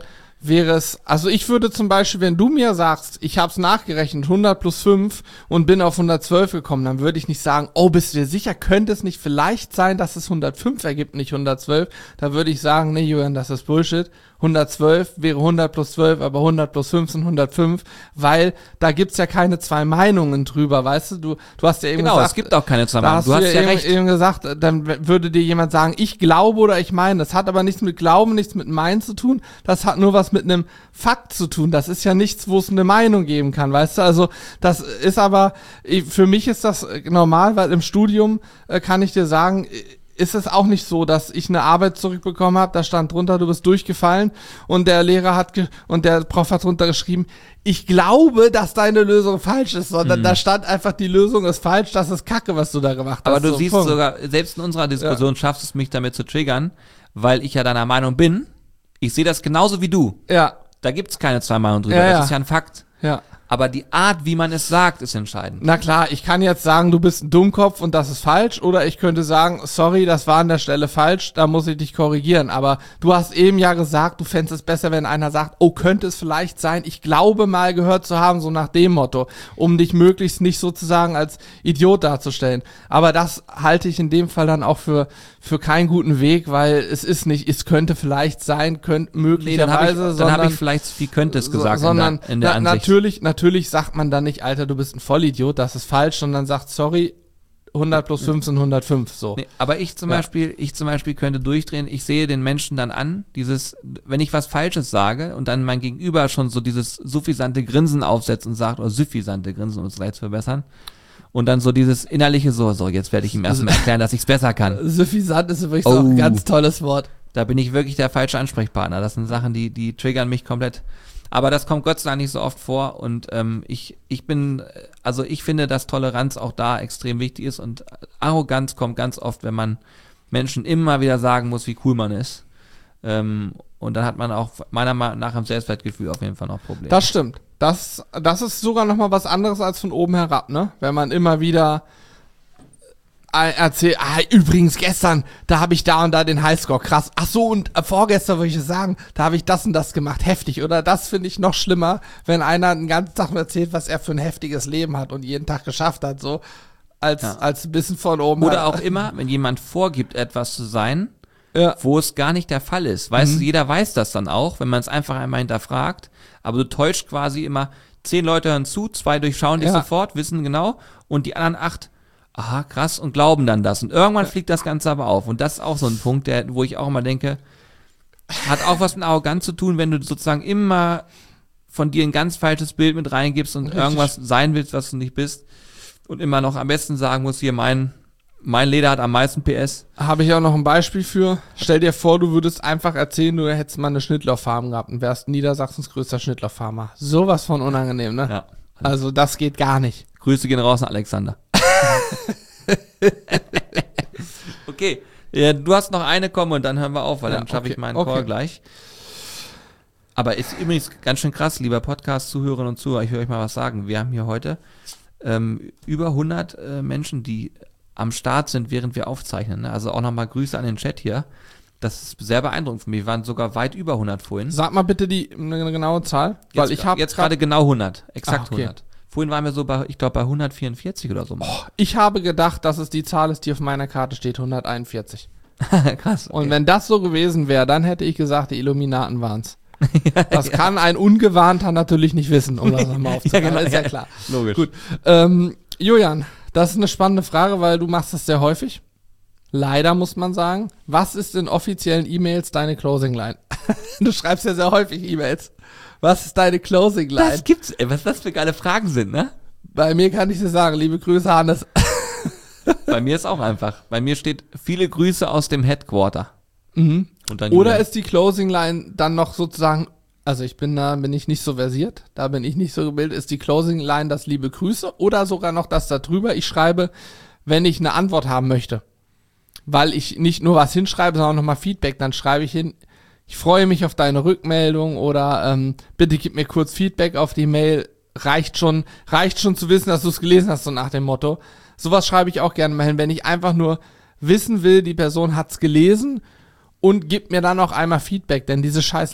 A: also ich würde zum Beispiel, wenn du mir sagst, ich habe es nachgerechnet, 100 plus 5 und bin auf 112 gekommen, dann würde ich nicht sagen, bist du dir sicher, könnte es nicht vielleicht sein, dass es 105 ergibt, nicht 112? Da würde ich sagen, nee, Julian, das ist Bullshit. 112 wäre 100 plus 12, aber 100 plus 5 sind 105, weil da gibt's ja keine zwei Meinungen drüber, weißt du? Du hast ja eben gesagt...
B: Genau, es gibt auch keine zwei Meinungen,
A: du hast ja recht. Eben gesagt, dann würde dir jemand sagen, ich glaube oder ich meine. Das hat aber nichts mit Glauben, nichts mit Meinen zu tun, das hat nur was mit einem Fakt zu tun. Das ist ja nichts, wo es eine Meinung geben kann, weißt du? Also das ist aber, für mich ist das normal, weil im Studium kann ich dir sagen... ist es auch nicht so, dass ich eine Arbeit zurückbekommen habe, da stand drunter, du bist durchgefallen und der Lehrer und der Prof hat drunter geschrieben, ich glaube, dass deine Lösung falsch ist, sondern da stand einfach, die Lösung ist falsch, das ist Kacke, was du da gemacht hast.
B: Aber du
A: so,
B: siehst
A: Punkt.
B: sogar, selbst in unserer Diskussion schaffst es mich damit zu triggern, weil ich ja deiner Meinung bin, ich sehe das genauso wie du.
A: Ja.
B: Da gibt's keine zwei Meinungen drüber,
A: Ja,
B: das ist ja ein Fakt.
A: Ja.
B: Aber die Art, wie man es sagt, ist entscheidend.
A: Na klar, ich kann jetzt sagen, du bist ein Dummkopf und das ist falsch, oder ich könnte sagen, sorry, das war an der Stelle falsch, da muss ich dich korrigieren. Aber du hast eben ja gesagt, du fändest es besser, wenn einer sagt, oh, könnte es vielleicht sein, ich glaube mal gehört zu haben, so nach dem Motto, um dich möglichst nicht sozusagen als Idiot darzustellen. Aber das halte ich in dem Fall dann auch für keinen guten Weg, weil es ist nicht, es könnte vielleicht sein, möglicherweise,
B: dann hab ich vielleicht, wie könnte es gesagt
A: sondern
B: in der Ansicht.
A: natürlich sagt man dann nicht, Alter, du bist ein Vollidiot, das ist falsch, sondern sagt, sorry, 100 plus 5 sind 105, so.
B: Nee, aber ich zum Beispiel könnte durchdrehen, ich sehe den Menschen dann an, wenn ich was Falsches sage und dann mein Gegenüber schon so dieses suffisante Grinsen aufsetzt und sagt, oder suffisante Grinsen, um es gleich zu verbessern, und dann so dieses innerliche so, jetzt werde ich ihm erstmal erklären, dass ich es besser kann.
A: Suffisant ist übrigens auch ein ganz tolles Wort.
B: Da bin ich wirklich der falsche Ansprechpartner. Das sind Sachen, die triggern mich komplett. Aber das kommt Gott sei Dank nicht so oft vor und ich finde, dass Toleranz auch da extrem wichtig ist und Arroganz kommt ganz oft, wenn man Menschen immer wieder sagen muss, wie cool man ist. Und dann hat man auch meiner Meinung nach im Selbstwertgefühl auf jeden Fall noch Probleme.
A: Das stimmt. Das ist sogar nochmal was anderes als von oben herab, ne? Wenn man immer wieder erzählt, übrigens gestern, da habe ich da und da den Highscore, krass. Ach so, und vorgestern würde ich sagen, da habe ich das und das gemacht, heftig. Oder das finde ich noch schlimmer, wenn einer den ganzen Tag erzählt, was er für ein heftiges Leben hat und jeden Tag geschafft hat, so als ein bisschen von oben.
B: Oder auch immer, wenn jemand vorgibt, etwas zu sein, wo es gar nicht der Fall ist. Weißt du, jeder weiß das dann auch, wenn man es einfach einmal hinterfragt, aber du täuscht quasi immer, 10 Leute hören zu, 2 durchschauen dich sofort, wissen genau, und die anderen 8, aha, krass, und glauben dann das. Und irgendwann fliegt das Ganze aber auf. Und das ist auch so ein Punkt, wo ich auch immer denke, hat auch was mit Arroganz zu tun, wenn du sozusagen immer von dir ein ganz falsches Bild mit reingibst und irgendwas sein willst, was du nicht bist. Und immer noch am besten sagen musst, hier, mein Leder hat am meisten PS.
A: Habe ich auch noch ein Beispiel für. Stell dir vor, du würdest einfach erzählen, du hättest mal eine Schnittlauffarm gehabt und wärst Niedersachsens größter Schnittlauffarmer. Sowas von unangenehm, ne?
B: Ja.
A: Also das geht gar nicht.
B: Grüße gehen raus an Alexander. Okay, ja, du hast noch eine kommen und dann hören wir auf, weil dann schaffe ich meinen Call gleich. Aber ist übrigens ganz schön krass, lieber Podcast-Zuhörerinnen und Zuhörer, ich will euch mal was sagen. Wir haben hier heute über 100 Menschen, die am Start sind, während wir aufzeichnen. Ne? Also auch nochmal Grüße an den Chat hier. Das ist sehr beeindruckend für mich. Wir waren sogar weit über 100 vorhin.
A: Sag mal bitte eine genaue Zahl, weil ich habe
B: jetzt gerade genau 100, exakt 100. Vorhin waren wir so bei, ich glaube, bei 144 oder so.
A: Ich habe gedacht, dass es die Zahl ist, die auf meiner Karte steht, 141.
B: Krass. Okay.
A: Und wenn das so gewesen wäre, dann hätte ich gesagt, die Illuminaten waren's. Das kann ein Ungewarnter natürlich nicht wissen, um das nochmal aufzunehmen.
B: Ja, genau,
A: ist ja klar.
B: Logisch.
A: Gut. Julian, das ist eine spannende Frage, weil du machst das sehr häufig. Leider muss man sagen. Was ist in offiziellen E-Mails deine Closing Line? Du schreibst ja sehr häufig E-Mails. Was ist deine Closing Line?
B: Das gibt's, was das für geile Fragen sind, ne?
A: Bei mir kann ich dir sagen, liebe Grüße, Hannes.
B: Bei mir ist auch einfach. Bei mir steht viele Grüße aus dem Headquarter.
A: Mhm.
B: Und dann
A: Oder ist die Closing Line dann noch sozusagen, also bin ich nicht so versiert, da bin ich nicht so gebildet, ist die Closing Line das liebe Grüße oder sogar noch das da drüber, ich schreibe, wenn ich eine Antwort haben möchte. Weil ich nicht nur was hinschreibe, sondern auch nochmal Feedback, dann schreibe ich hin, ich freue mich auf deine Rückmeldung oder bitte gib mir kurz Feedback auf die Mail. Reicht schon zu wissen, dass du es gelesen hast, so nach dem Motto. Sowas schreibe ich auch gerne mal hin, wenn ich einfach nur wissen will, die Person hat's gelesen und gibt mir dann auch einmal Feedback, denn diese scheiß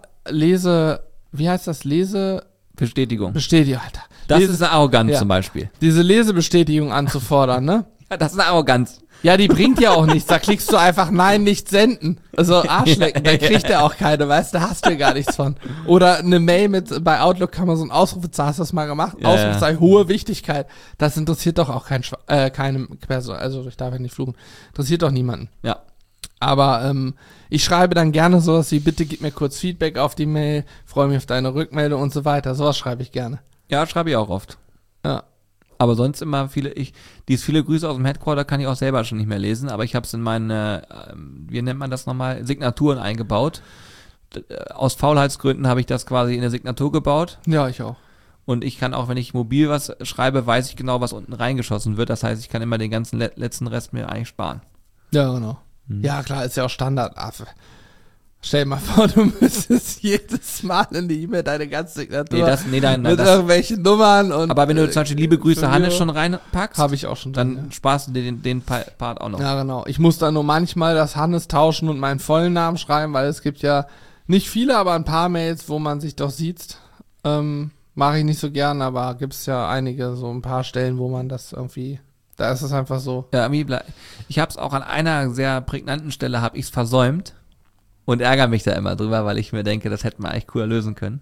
B: Bestätigung.
A: Bestätigung, Alter.
B: Das ist eine Arroganz zum Beispiel.
A: Diese Lesebestätigung anzufordern, ne?
B: Ja, das ist eine Arroganz.
A: Ja, die bringt ja auch nichts. Da klickst du einfach Nein, nicht senden. Also Arschlecken, da kriegt er auch keine, weißt du, da hast du ja gar nichts von. Oder eine Mail bei Outlook kann man so ein Ausrufezeichen, hast du das mal gemacht?
B: Ja,
A: Ausrufezeichen, hohe Wichtigkeit. Das interessiert doch auch keinem Person, also ich darf ja nicht fluchen. Interessiert doch niemanden.
B: Ja.
A: Aber ich schreibe dann gerne sowas wie, bitte gib mir kurz Feedback auf die Mail, freue mich auf deine Rückmeldung und so weiter. Sowas schreibe ich gerne.
B: Ja, schreibe ich auch oft.
A: Ja.
B: Aber sonst immer viele Grüße aus dem Headquarter kann ich auch selber schon nicht mehr lesen, aber ich habe es in meine, wie nennt man das nochmal, Signaturen eingebaut. Aus Faulheitsgründen habe ich das quasi in der Signatur gebaut.
A: Ja, ich auch.
B: Und ich kann auch, wenn ich mobil was schreibe, weiß ich genau, was unten reingeschossen wird. Das heißt, ich kann immer den ganzen letzten Rest mir eigentlich sparen.
A: Ja, genau. Ja, klar, ist ja auch Standard. Stell dir mal vor, du müsstest jedes Mal in die E-Mail deine ganze Signatur mit irgendwelchen Nummern und.
B: Aber wenn du zum Beispiel liebe Grüße Hannes schon reinpackst,
A: habe ich auch schon
B: dann sparst du dir den Part auch noch.
A: Ja, genau. Ich muss dann nur manchmal das Hannes tauschen und meinen vollen Namen schreiben, weil es gibt ja nicht viele, aber ein paar Mails, wo man sich doch sieht. Mache ich nicht so gern, aber gibt es ja einige, so ein paar Stellen, wo man das irgendwie. Da ist es einfach so.
B: Ja, ich habe es auch an einer sehr prägnanten Stelle, habe ich es versäumt und ärgere mich da immer drüber, weil ich mir denke, das hätten wir eigentlich cooler lösen können.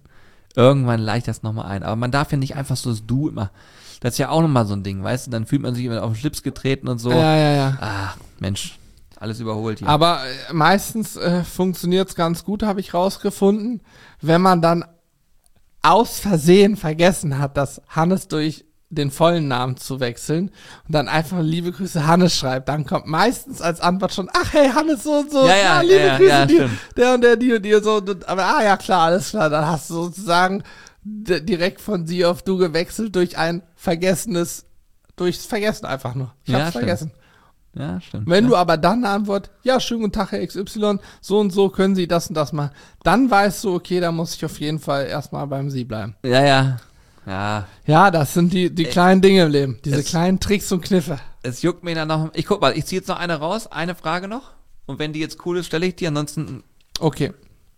B: Irgendwann leicht das nochmal ein. Aber man darf ja nicht einfach so das Du immer. Das ist ja auch nochmal so ein Ding, weißt du? Dann fühlt man sich immer auf den Schlips getreten und so.
A: Ja.
B: Ah, Mensch, alles überholt hier.
A: Aber meistens funktioniert es ganz gut, habe ich rausgefunden, wenn man dann aus Versehen vergessen hat, dass Hannes durch den vollen Namen zu wechseln und dann einfach liebe Grüße Hannes schreibt, dann kommt meistens als Antwort schon, ach hey Hannes so und so, liebe Grüße dir, der und der, die und die so, aber ja klar, alles klar, dann hast du sozusagen direkt von sie auf du gewechselt durchs Vergessen einfach nur. Ich hab's vergessen.
B: Ja, stimmt.
A: Wenn du aber dann eine Antwort, ja, schönen guten Tag, Herr XY, so und so können Sie das und das machen, dann weißt du, okay, da muss ich auf jeden Fall erstmal beim Sie bleiben.
B: Ja.
A: Ja, das sind die kleinen Dinge im Leben, diese kleinen Tricks und Kniffe.
B: Es juckt mir dann noch, ich guck mal, ich ziehe jetzt noch eine raus, eine Frage noch, und wenn die jetzt cool ist, stelle ich die, ansonsten...
A: Okay.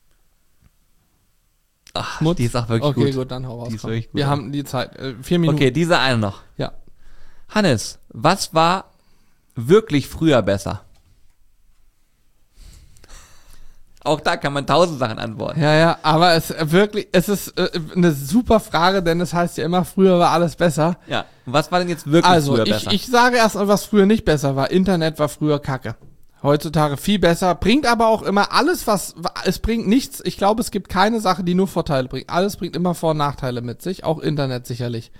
B: Ach, die ist auch wirklich gut.
A: Okay, gut, dann hau raus.
B: Die ist wirklich gut.
A: Wir haben die Zeit, 4 Minuten.
B: Okay, diese eine noch.
A: Ja.
B: Hannes, was war wirklich früher besser? Auch da kann man 1000 Sachen antworten.
A: Ja, aber es ist eine super Frage, denn es heißt ja immer, früher war alles besser.
B: Ja, und was war denn jetzt wirklich früher besser?
A: Also, ich sage erst mal, was früher nicht besser war. Internet war früher Kacke. Heutzutage viel besser, bringt aber auch immer alles, es bringt nichts. Ich glaube, es gibt keine Sache, die nur Vorteile bringt. Alles bringt immer Vor- und Nachteile mit sich, auch Internet sicherlich.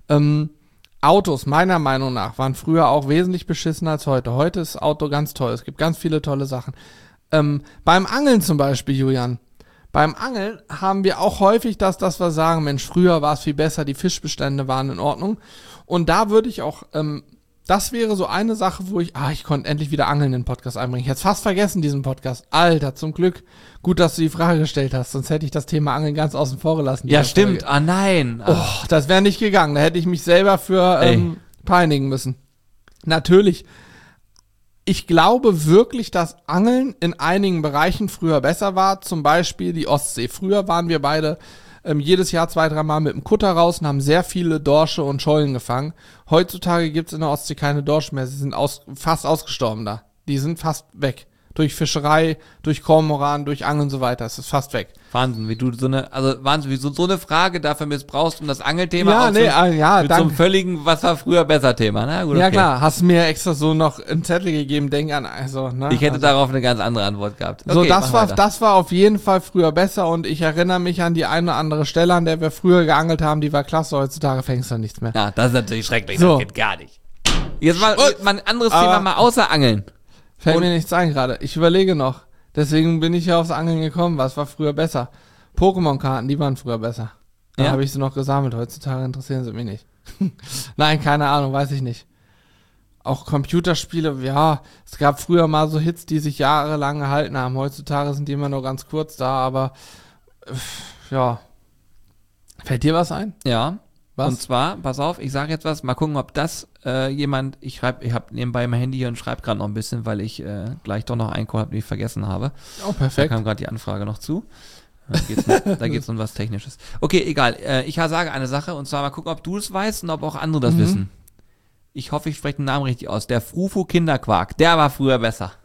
A: Autos, meiner Meinung nach, waren früher auch wesentlich beschissener als heute. Heute ist Auto ganz toll, es gibt ganz viele tolle Sachen. Beim Angeln zum Beispiel, Julian. Beim Angeln haben wir auch häufig dass wir sagen, Mensch, früher war es viel besser, die Fischbestände waren in Ordnung. Und da würde ich auch, das wäre so eine Sache, wo ich konnte endlich wieder Angeln in den Podcast einbringen. Ich hätte es fast vergessen, diesen Podcast. Alter, zum Glück. Gut, dass du die Frage gestellt hast, sonst hätte ich das Thema Angeln ganz außen vor gelassen.
B: Ja, stimmt. Folge. Nein.
A: Oh, das wäre nicht gegangen. Da hätte ich mich selber für peinigen müssen. Natürlich. Ich glaube wirklich, dass Angeln in einigen Bereichen früher besser war. Zum Beispiel die Ostsee. Früher waren wir beide jedes Jahr 2-3 Mal mit dem Kutter raus und haben sehr viele Dorsche und Schollen gefangen. Heutzutage gibt's in der Ostsee keine Dorsche mehr. Sie sind fast ausgestorben da. Die sind fast weg. Durch Fischerei, durch Kormoran, durch Angeln und so weiter. Es ist fast weg.
B: Wahnsinn, wie du so eine Frage dafür missbrauchst, um das Angelthema mit so einem völligen, was war früher besser Thema. Na, gut,
A: ja, okay. Klar, hast mir extra so noch einen Zettel gegeben, denk an,
B: ich hätte darauf eine ganz andere Antwort gehabt.
A: Okay, so, das war auf jeden Fall früher besser und ich erinnere mich an die eine oder andere Stelle, an der wir früher geangelt haben, die war klasse, heutzutage fängst du nichts mehr.
B: Ja, das ist natürlich schrecklich, das geht gar nicht. Jetzt mal ein anderes Thema, mal außer Angeln.
A: Fällt mir nichts ein gerade. Ich überlege noch. Deswegen bin ich ja aufs Angeln gekommen. Was war früher besser? Pokémon-Karten, die waren früher besser. Da habe ich sie noch gesammelt. Heutzutage interessieren sie mich nicht. Nein, keine Ahnung, weiß ich nicht. Auch Computerspiele, ja. Es gab früher mal so Hits, die sich jahrelang gehalten haben. Heutzutage sind die immer nur ganz kurz da, aber ja. Fällt dir was ein?
B: Ja. Was? Und zwar, pass auf, ich sage jetzt was, mal gucken, ob das ich habe nebenbei mein Handy hier und schreibe gerade noch ein bisschen, weil ich gleich doch noch einen Call habe, den ich vergessen habe.
A: Oh, perfekt.
B: Da kam gerade die Anfrage noch zu. Da geht's um was Technisches. Okay, egal. Ich sage eine Sache, und zwar mal gucken, ob du es weißt und ob auch andere das wissen. Ich hoffe, ich spreche den Namen richtig aus. Der Frufu Kinderquark, der war früher besser.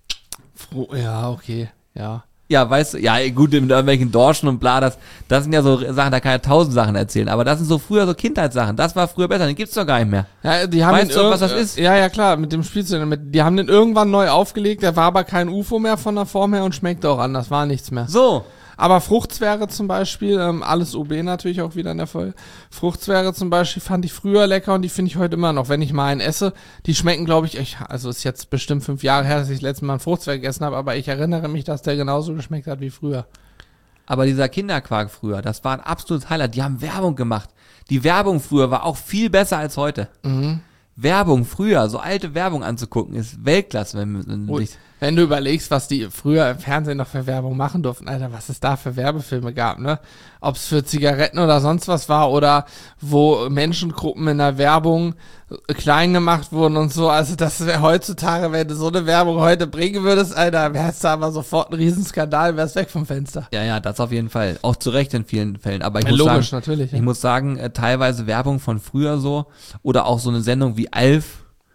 A: Ja, okay, ja.
B: Ja, weißt du, ja gut, mit irgendwelchen Dorschen und bla, das sind ja so Sachen, da kann ja 1000 Sachen erzählen, aber das sind so früher so Kindheitssachen, das war früher besser, den gibt's doch gar nicht mehr.
A: Ja, die haben
B: weißt du, was das ist?
A: Ja, klar, mit dem Spielzeug, die haben den irgendwann neu aufgelegt, der war aber kein UFO mehr von der Form her und schmeckte auch anders, war nichts mehr.
B: So.
A: Aber Fruchtzwerge zum Beispiel, alles OB natürlich auch wieder in der Folge. Fruchtzwerge zum Beispiel fand ich früher lecker und die finde ich heute immer noch. Wenn ich mal einen esse, die schmecken, glaube ich, also ist jetzt bestimmt 5 Jahre her, dass ich das letzte Mal einen Fruchtzwerg gegessen habe, aber ich erinnere mich, dass der genauso geschmeckt hat wie früher.
B: Aber dieser Kinderquark früher, das war ein absolutes Highlight. Die haben Werbung gemacht. Die Werbung früher war auch viel besser als heute. Werbung früher, so alte Werbung anzugucken, ist Weltklasse.
A: Wenn du überlegst, was die früher im Fernsehen noch für Werbung machen durften, Alter, was es da für Werbefilme gab, ne? Ob es für Zigaretten oder sonst was war oder wo Menschengruppen in der Werbung klein gemacht wurden und so. Also das wäre heutzutage, wenn du so eine Werbung heute bringen würdest, Alter, wär's da aber sofort ein Riesenskandal, wär's weg vom Fenster.
B: Ja, das auf jeden Fall. Auch zu Recht in vielen Fällen. Aber ich
A: ich
B: muss sagen, teilweise Werbung von früher so oder auch so eine Sendung wie Alf,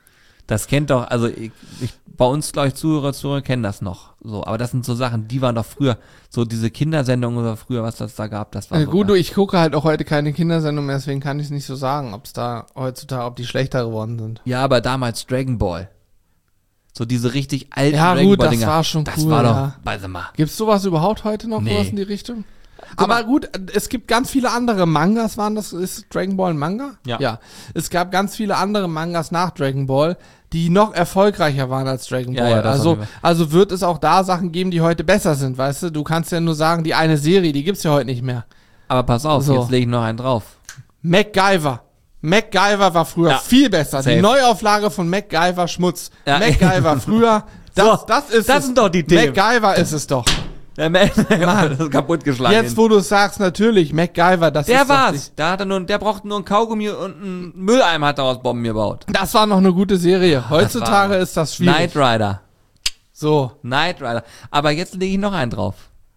B: Das kennt doch, also bei uns, glaube ich, Zuhörer kennen das noch. So, aber das sind so Sachen, die waren doch früher, so diese Kindersendungen oder früher, was das da gab, das war so
A: Gut,
B: geil.
A: ich gucke halt auch heute keine Kindersendung mehr, deswegen kann ich es nicht so sagen, ob es da heutzutage, ob die schlechter geworden sind.
B: Ja, aber damals Dragon Ball. So diese richtig alten
A: Ja,
B: Dragon
A: gut,
B: Ball
A: das
B: Dinger.
A: war schon
B: das
A: cool,
B: war doch,
A: ja.
B: warte mal.
A: Gibt's sowas überhaupt heute noch,
B: Nee.
A: sowas in die Richtung?
B: Guck
A: Aber
B: mal.
A: gut, es gibt ganz viele andere Mangas, ist Dragon Ball ein Manga?
B: Ja.
A: Es gab ganz viele andere Mangas nach Dragon Ball, die noch erfolgreicher waren als Dragon
B: Ja,
A: Ball.
B: ja, das auf jeden Fall.
A: Also wird es auch da Sachen geben, die heute besser sind, weißt du? Du kannst ja nur sagen, die eine Serie, die gibt's ja heute nicht mehr.
B: Aber pass auf,
A: So.
B: jetzt lege ich noch einen drauf.
A: MacGyver. MacGyver war früher
B: Ja.
A: viel besser.
B: Safe.
A: Die Neuauflage von MacGyver Schmutz.
B: Ja.
A: MacGyver früher, das,
B: So,
A: das ist
B: das
A: es.
B: sind doch die Themen.
A: MacGyver ist es doch.
B: Der Mann, das ist kaputtgeschlagen.
A: Jetzt, wo du es sagst, natürlich, MacGyver, das
B: der
A: ist doch
B: war's. Der braucht nur einen Kaugummi und einen Mülleimer hat daraus Bomben gebaut.
A: das war noch eine gute Serie. Heutzutage
B: war-
A: ist das schwierig.
B: Knight Rider.
A: So.
B: Knight Rider. Aber jetzt lege ich noch einen drauf.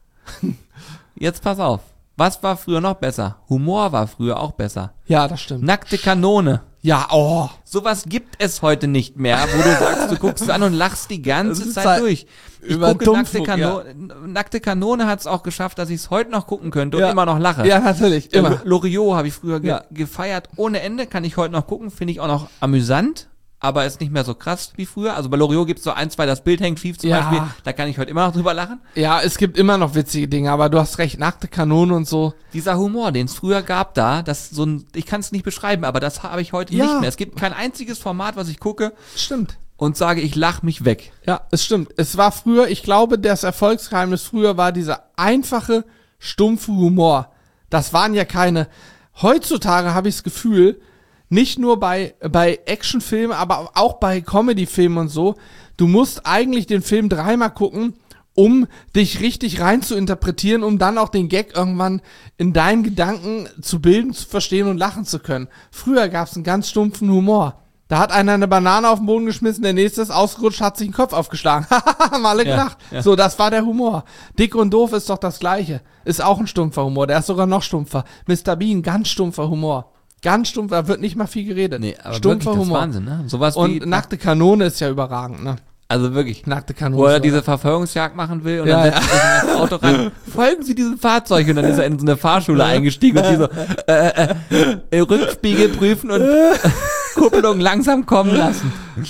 B: Jetzt pass auf. Was war früher noch besser? Humor war früher auch besser.
A: Ja, das stimmt.
B: Nackte Kanone.
A: Ja, oh.
B: Sowas gibt es heute nicht mehr, wo du sagst, du guckst es an und lachst die ganze
A: Das ist
B: Zeit
A: halt
B: durch. Ich
A: über
B: gucke
A: Dummfug,
B: Nackte Kanone hat es auch geschafft, dass ich es heute noch gucken könnte und
A: Ja.
B: immer noch lache.
A: Ja, natürlich. Immer.
B: Loriot habe ich früher
A: Ja.
B: gefeiert ohne Ende, kann ich heute noch gucken, finde ich auch noch amüsant, aber ist nicht mehr so krass wie früher. Also bei Loriot gibt es so ein, zwei, das Bild hängt schief zum
A: Ja.
B: Beispiel, da kann ich heute immer noch drüber lachen.
A: Ja, es gibt immer noch witzige Dinge, aber du hast recht, nackte Kanone und so.
B: Dieser Humor, den es früher gab ich kann es nicht beschreiben, aber das habe ich heute
A: Ja.
B: nicht mehr. Es gibt kein einziges Format, was ich gucke
A: Stimmt.
B: und sage, ich lach mich weg.
A: Ja, es stimmt. Es war früher, ich glaube, das Erfolgsgeheimnis früher war dieser einfache, stumpfe Humor. Das waren ja keine. Heutzutage habe ich das Gefühl, nicht nur bei Actionfilmen, aber auch bei Comedyfilmen und so, du musst eigentlich den Film dreimal gucken, um dich richtig rein zu interpretieren, um dann auch den Gag irgendwann in deinen Gedanken zu bilden, zu verstehen und lachen zu können. Früher gab es einen ganz stumpfen Humor. Da hat einer eine Banane auf den Boden geschmissen, der nächste ist ausgerutscht, hat sich den Kopf aufgeschlagen. Haben alle
B: Ja,
A: gelacht.
B: ja.
A: So, das war der Humor. Dick und doof ist doch das Gleiche. Ist auch ein stumpfer Humor, der ist sogar noch stumpfer. Mr. Bean, ganz stumpfer Humor. Ganz stumpf, da wird nicht mal viel geredet.
B: Nee, aber
A: stumpfer
B: wirklich, das ist
A: Humor.
B: Wahnsinn, ne? Sowas
A: Und
B: wie,
A: nackte Kanone ist ja überragend, ne?
B: also wirklich,
A: Nackte Kanone.
B: wo er
A: ist
B: diese Verfolgungsjagd machen will und
A: Ja,
B: dann setzt er sich ins Auto ran. Folgen Sie diesem Fahrzeug und dann ist er in so eine Fahrschule eingestiegen und die so Rückspiegel prüfen und Kupplung langsam kommen lassen.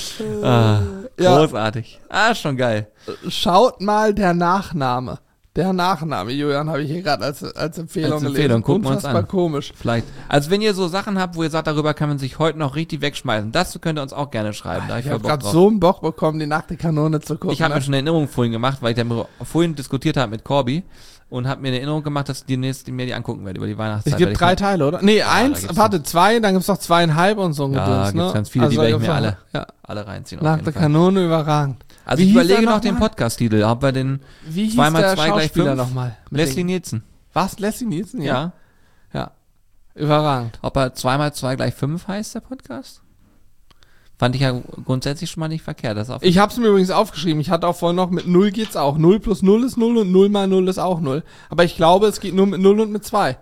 A: Ja.
B: Großartig. Schon geil.
A: Schaut mal der Nachname. Der Nachname, Julian, habe ich hier gerade als Empfehlung
B: Als Empfehlung, gucken wir uns
A: Unfassbar
B: an.
A: komisch.
B: Vielleicht. Also wenn ihr so Sachen habt, wo ihr sagt, darüber kann man sich heute noch richtig wegschmeißen, das könnt ihr uns auch gerne schreiben. Da hab
A: Ich
B: ich
A: habe
B: voll Bock
A: gerade
B: drauf.
A: so einen Bock bekommen, die nackte Kanone zu gucken.
B: Ich habe
A: ne?
B: mir schon eine Erinnerung vorhin gemacht, weil ich da vorhin diskutiert habe mit Corby und habe mir eine Erinnerung gemacht, dass ich mir die angucken werde über die Weihnachtszeit.
A: Es gibt 3 Teile, oder? Nee,
B: da
A: 1,
B: gibt's
A: warte, 2, dann gibt's noch 2,5 und so ein
B: Ja,
A: Gedöns,
B: gibt's
A: ne?
B: ganz viele, die werde ich mir
A: einfach- Ja.
B: alle reinziehen. auf
A: Nackte
B: jeden Fall.
A: Kanone überragend.
B: Also
A: Wie
B: ich
A: hieß
B: überlege
A: er
B: noch den
A: nochmal?
B: Podcast-Titel. Haben wir den
A: Wie hieß
B: 2
A: der
B: x 2 gleich
A: Schauspieler
B: 5?
A: nochmal? Mit
B: Leslie
A: den-
B: Nielsen.
A: Was? Leslie Nielsen?
B: Ja.
A: Ja. Überragend.
B: Ob er 2 x 2 gleich 5 heißt, der Podcast? Fand ich ja grundsätzlich schon mal nicht verkehrt. Das ist auf
A: Ich hab's mir übrigens aufgeschrieben. Ich hatte auch vorhin noch mit 0 geht's auch. 0 plus 0 ist 0 und 0 mal 0 ist auch 0. Aber ich glaube, es geht nur mit 0 und mit 2.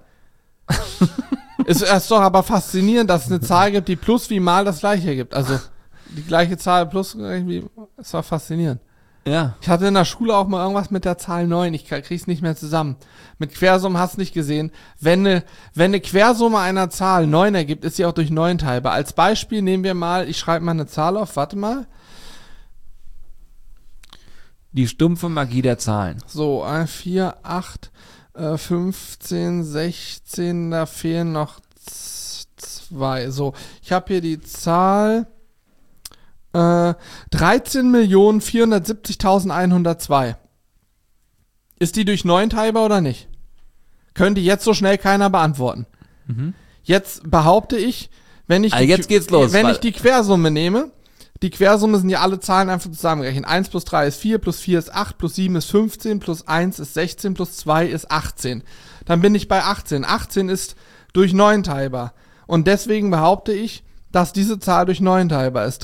A: Es ist doch aber faszinierend, dass es eine Zahl gibt, die plus wie mal das gleiche ergibt. Also die gleiche Zahl plus irgendwie. Es war faszinierend.
B: ja.
A: Ich hatte in der Schule auch mal irgendwas mit der Zahl 9. Ich krieg's nicht mehr zusammen. Mit Quersummen hast du nicht gesehen. Wenn eine Quersumme einer Zahl 9 ergibt, ist sie auch durch 9 teilbar. Als Beispiel nehmen wir mal, ich schreibe mal eine Zahl auf, warte mal.
B: Die stumpfe Magie der Zahlen.
A: So, 4, 8, 15, 16, da fehlen noch 2. So, ich habe hier die Zahl 13.470.102. Ist die durch 9 teilbar oder nicht? Könnte jetzt so schnell keiner beantworten. Jetzt behaupte ich, wenn ich,
B: Also jetzt geht's los,
A: wenn
B: weil-
A: ich die Quersumme nehme, die Quersumme sind ja alle Zahlen einfach zusammengerechnet. 1 plus 3 ist 4, plus 4 ist 8, plus 7 ist 15, plus 1 ist 16, plus 2 ist 18. Dann bin ich bei 18. 18 ist durch 9 teilbar. Und deswegen behaupte ich, dass diese Zahl durch 9 teilbar ist.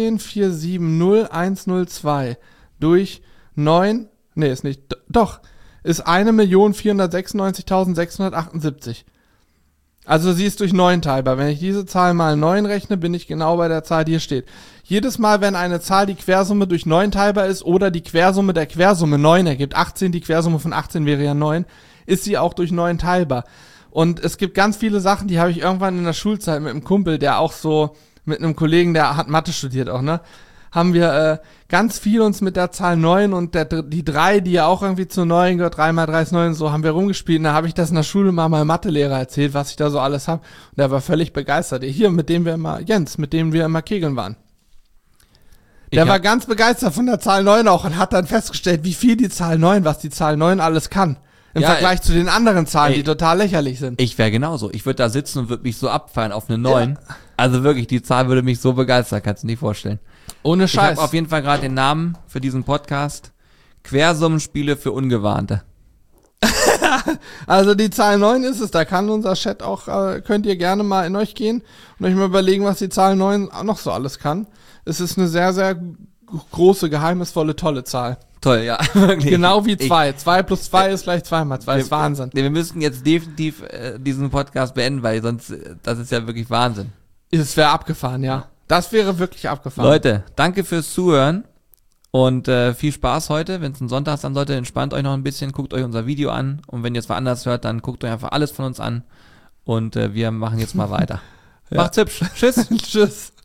A: 13.470.102 durch 9, nee, ist nicht, doch, ist 1.496.678. Also sie ist durch 9 teilbar. Wenn ich diese Zahl mal 9 rechne, bin ich genau bei der Zahl, die hier steht. Jedes Mal, wenn eine Zahl die Quersumme durch 9 teilbar ist oder die Quersumme der Quersumme 9 ergibt, 18, die Quersumme von 18 wäre ja 9, ist sie auch durch 9 teilbar. Und es gibt ganz viele Sachen, die habe ich irgendwann in der Schulzeit mit einem Kumpel, der auch so, mit einem Kollegen, der hat Mathe studiert auch, ne? Haben wir ganz viel uns mit der Zahl 9 und die 3, die ja auch irgendwie zu 9 gehört, 3 mal 3 ist 9, so haben wir rumgespielt. Und da habe ich das in der Schule mal meinem Mathelehrer erzählt, was ich da so alles habe. Und der war völlig begeistert. Hier, mit dem wir immer kegeln waren. Der war ganz begeistert von der Zahl 9 auch und hat dann festgestellt, wie viel die Zahl 9, was die Zahl 9 alles kann. Im Vergleich zu den anderen Zahlen, die total lächerlich sind.
B: Ich wäre genauso. Ich würde da sitzen und würde mich so abfeiern auf eine 9. Ja. Also wirklich, die Zahl würde mich so begeistern, kannst du nicht vorstellen.
A: Ohne Scheiß.
B: Ich habe auf jeden Fall gerade den Namen für diesen Podcast. Quersummenspiele für Ungewarnte.
A: Also die Zahl 9 ist es, da kann unser Chat auch, könnt ihr gerne mal in euch gehen und euch mal überlegen, was die Zahl 9 auch noch so alles kann. Es ist eine sehr, sehr große, geheimnisvolle, tolle Zahl.
B: Toll, ja, wirklich.
A: Genau wie 2. 2 plus 2 ist gleich 2 mal 2. Das ist Wahnsinn.
B: Wir müssten jetzt definitiv diesen Podcast beenden, weil sonst, das ist ja wirklich Wahnsinn.
A: Es wäre abgefahren, ja. Das wäre wirklich abgefahren.
B: Leute, danke fürs Zuhören und viel Spaß heute. Wenn es ein Sonntag ist, dann Leute, entspannt euch noch ein bisschen, guckt euch unser Video an und wenn ihr es woanders hört, dann guckt euch einfach alles von uns an und wir machen jetzt mal weiter.
A: Ja.
B: Macht's hübsch. Tschüss.
A: Tschüss.